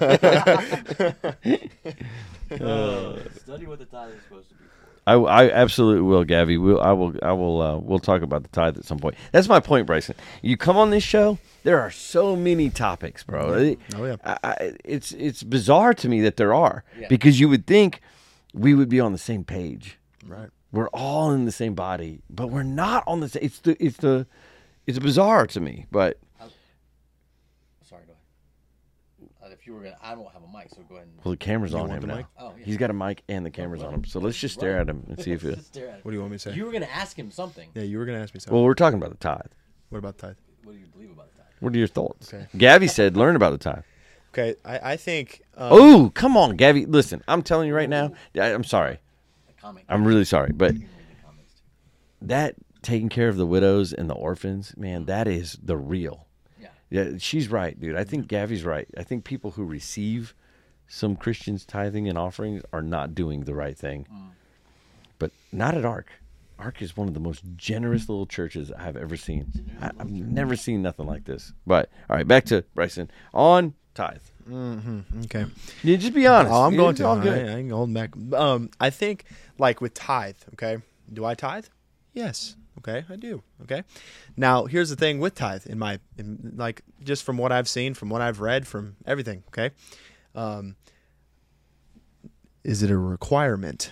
what the tithe is supposed to be for. I, I absolutely will, Gavi. We'll, I will. I will. Uh, we'll talk about the tithe at some point. That's my point, Bryson. You come on this show, there are so many topics, bro. It- Oh, yeah. I, I, it's it's bizarre to me that there are Yeah. because you would think we would be on the same page. Right. We're all in the same body, but we're not on the same. It's the it's the it's bizarre to me, but. Sorry, go ahead. Uh, if you were gonna, I don't have a mic, so go ahead. And, Well, the camera's on want him the now. mic? Oh, yeah. He's got a mic and the camera's on him. So let's just stare at him and see if it. Just stare at it. What do you want me to say? You were gonna ask him something. Yeah, you were gonna ask me something. Well, we're talking about the tithe. What about tithe? What do you believe about that? What are your thoughts? Okay. Gavi said, "Learn about the tithe." Okay, I, I think. Um, Oh, come on, Gavi. Listen, I'm telling you right now. I, I'm sorry. A comment. I'm really sorry, but You can read the comments, too. that taking care of the widows and the orphans, man, that is the real. Yeah. Yeah, she's right, dude. I think Gavi's right. I think people who receive some Christians tithing and offerings are not doing the right thing. Mm. But not at Ark. Ark is one of the most generous little churches I've ever seen. I, I've never seen nothing like this. But all right, back to Bryson on tithe. Okay. You just be honest. Oh, I'm It's going to. all I, good. I ain't holding back. Um, I think like with tithe. Okay. Do I tithe? Yes. Okay, I do. Okay. Now here's the thing with tithe. In my, in, like, just from what I've seen, from what I've read, from everything. Okay. Um, is it a requirement?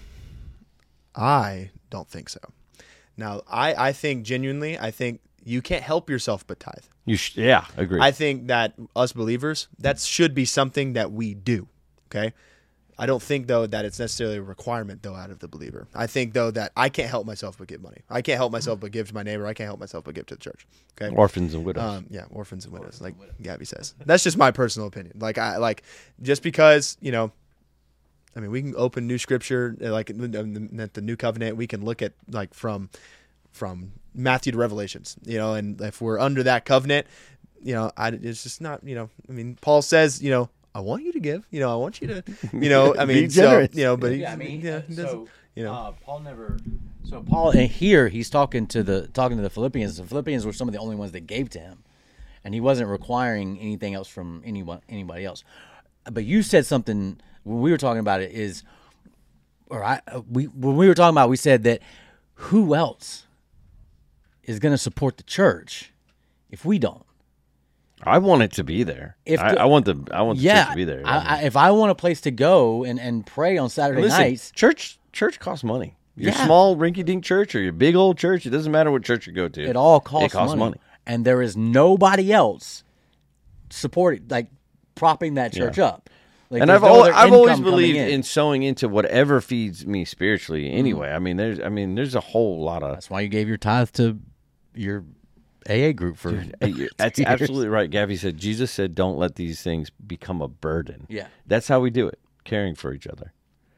I don't think so. Now, I, I think genuinely, I think you can't help yourself but tithe. You sh- yeah, agree. I think that us believers, that should be something that we do. Okay. I don't think though that it's necessarily a requirement though out of the believer. I think though that I can't help myself but give money. I can't help myself but give to my neighbor. I can't help myself but give to the church. Okay. Orphans and widows. Um, yeah, orphans and widows, like Gabby says. That's just my personal opinion. Like I like just because, you know, I mean, we can open new scripture like at the new covenant. We can look at like from from Matthew to Revelations, you know, and if we're under that covenant, you know, I, it's just not, you know, I mean, Paul says, you know, I want you to give, you know, I want you to, you know, I Be mean, so, generous. you know, but he, Yeah, I mean, yeah, uh, he doesn't, so you know, uh, Paul never. So Paul, and here he's talking to the talking to the Philippians. The Philippians were some of the only ones that gave to him, and he wasn't requiring anything else from anyone anybody else. But you said something when we were talking about it is, or I we when we were talking about, it, we said that who else is going to support the church if we don't? I want it to be there. If I, the- I want the I want the Yeah, church to be there. I, I, if I want a place to go and, and pray on Saturday Listen, nights, church church costs money. Your Yeah. small rinky-dink church or your big old church, it doesn't matter what church you go to. it all costs, it costs money. money. And there is nobody else supporting, like propping that church Yeah. up. Like, And there's I've no al- other I've always income coming believed in. in sowing into whatever feeds me spiritually. Anyway, I mean, there's I mean, there's a whole lot of. That's why you gave your tithe to your A A group for. Hey, you- That's years. absolutely right. Gabby said Jesus said, "Don't let these things become a burden." Yeah. That's how we do it, caring for each other.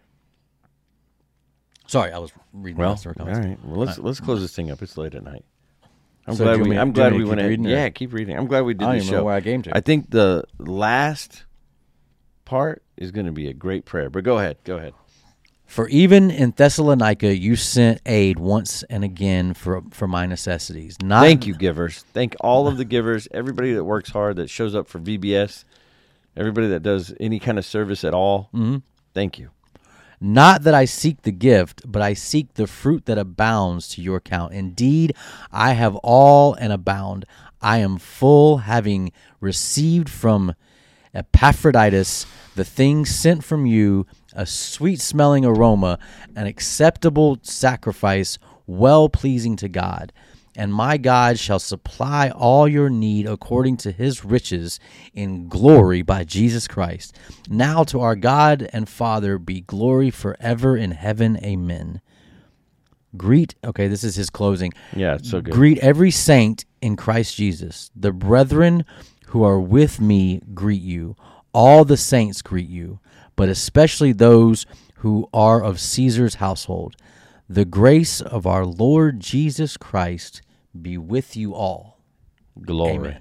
Sorry, I was reading Well, the rest of our all comments. right. Well, let's let's close this thing up. It's late at night. I'm So do glad you we. want me- I'm do you want glad me we to went keep ahead. reading, or- Yeah, keep reading. I'm glad we did I don't this even know show. where I came to. I think the last part is going to be a great prayer. But go ahead. Go ahead. For even in Thessalonica, you sent aid once and again for for my necessities. Not Thank you, givers. Thank all of the givers. Everybody that works hard, that shows up for V B S. Everybody that does any kind of service at all. Mm-hmm. Thank you. Not that I seek the gift, but I seek the fruit that abounds to your account. Indeed, I have all and abound. I am full, having received from Epaphroditus the things sent from you, a sweet-smelling aroma, an acceptable sacrifice, well-pleasing to God. And my God shall supply all your need according to his riches in glory by Jesus Christ. Now to our God and Father be glory forever in heaven. Amen. Greet, okay, this is his closing. Yeah, it's so good. Greet every saint in Christ Jesus. The brethren who are with me greet you. All the saints greet you, but especially those who are of Caesar's household. The grace of our Lord Jesus Christ be with you all. Glory. Amen.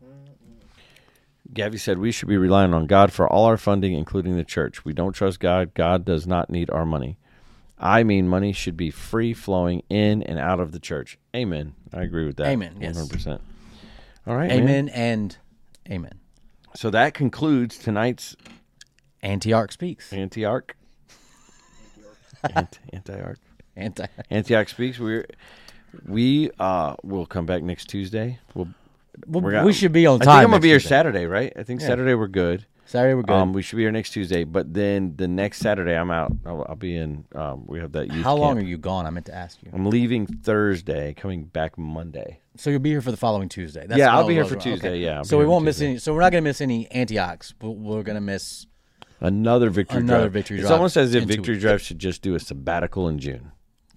Gavi said we should be relying on God for all our funding, including the church. We don't trust God. God does not need our money. I mean, money should be free flowing in and out of the church. Amen. I agree with that. Amen. Yes. one hundred percent. All right. Amen man. and amen. So that concludes tonight's Antiarch Speaks. Anti-Arch. Anti- Anti-Arch. Anti. Anti-Arch Speaks. We're, we uh, will come back next Tuesday. We'll, Well, we're gonna- we should be on I time. think I'm going to next be here Tuesday. Saturday, right? I think Yeah. Saturday we're good. Saturday we're good. Um, we should be here next Tuesday, but then the next Saturday I'm out. I'll, I'll be in. Um, we have that youth How long camp. are you gone? I meant to ask you. I'm leaving Thursday, coming back Monday. So you'll be here for the following Tuesday. That's Yeah, what I'll I be here was- for Tuesday, okay. yeah, I'll be So here we for won't miss Tuesday. any. So we're not going to miss any Antiochs, but we're going to miss. Another victory Another drive. victory It's drive almost as if in two Victory weeks. Drive should just do a sabbatical in June.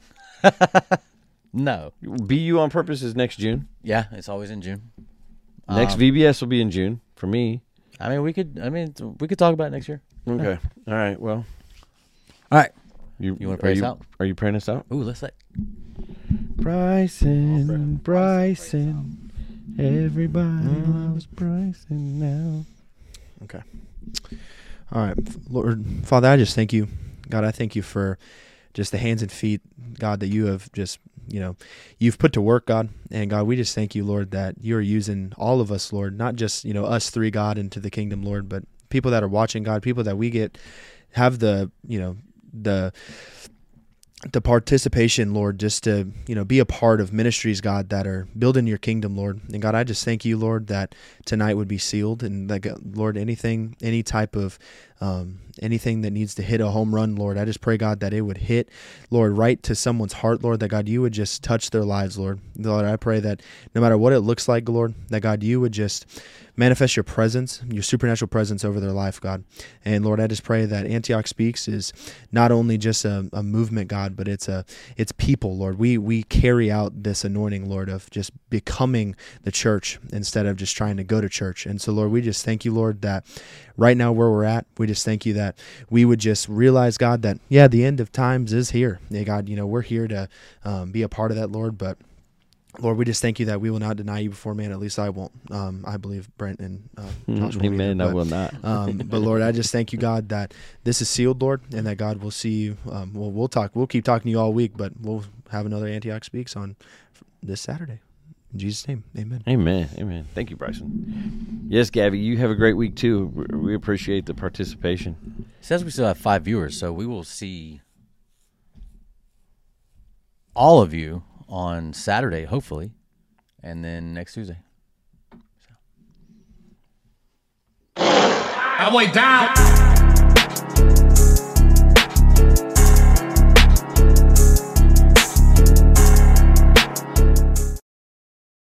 No. B U on Purpose is next June. Yeah, it's always in June. Next Um, V B S will be in June for me. I mean, we could. I mean, we could talk about it next year. Okay. All right. Well, All right. you, You wanna are pray us you, out? Are you praying us out? Ooh, let's let. Bryson, Bryson, everybody loves Bryson now. Okay. All right. Lord, Father, I just thank you. God, I thank you for just the hands and feet, God, that you have just, you know, you've put to work, God. And God, we just thank you, Lord, that you are using all of us, Lord, not just, you know, us three, God, into the kingdom, Lord, but people that are watching, God, people that we get, have the, you know, the, the participation, Lord, just to, you know, be a part of ministries, God, that are building your kingdom, Lord. And God, I just thank you, Lord, that tonight would be sealed. And like, Lord, anything, any type of, um, anything that needs to hit a home run, Lord, I just pray, God, that it would hit, Lord, right to someone's heart, Lord, that God, you would just touch their lives, Lord. Lord, I pray that no matter what it looks like, Lord, that God, you would just manifest your presence, your supernatural presence over their life, God. And Lord, I just pray that Antioch Speaks is not only just a, a movement, God, but it's a it's people, Lord. We we carry out this anointing, Lord, of just becoming the church instead of just trying to go to church. And so, Lord, we just thank you, Lord, that right now where we're at, we just thank you that we would just realize, God, that, yeah, the end of times is here. Yeah, God, you know, we're here to um, be a part of that, Lord, but Lord, we just thank you that we will not deny you before man. At least I won't. Um, I believe Brent and uh, Josh will Amen. either, I but, will not. um, but Lord, I just thank you, God, that this is sealed, Lord, and that God will see you. Um, well, we'll talk. We'll keep talking to you all week, but we'll have another Antioch Speaks on this Saturday. In Jesus' name, amen. Amen. Amen. Thank you, Bryson. Yes, Gabby, you have a great week too. We- We appreciate the participation. It says we still have five viewers, so we will see all of you on Saturday, hopefully, and then next Tuesday. I'm way down.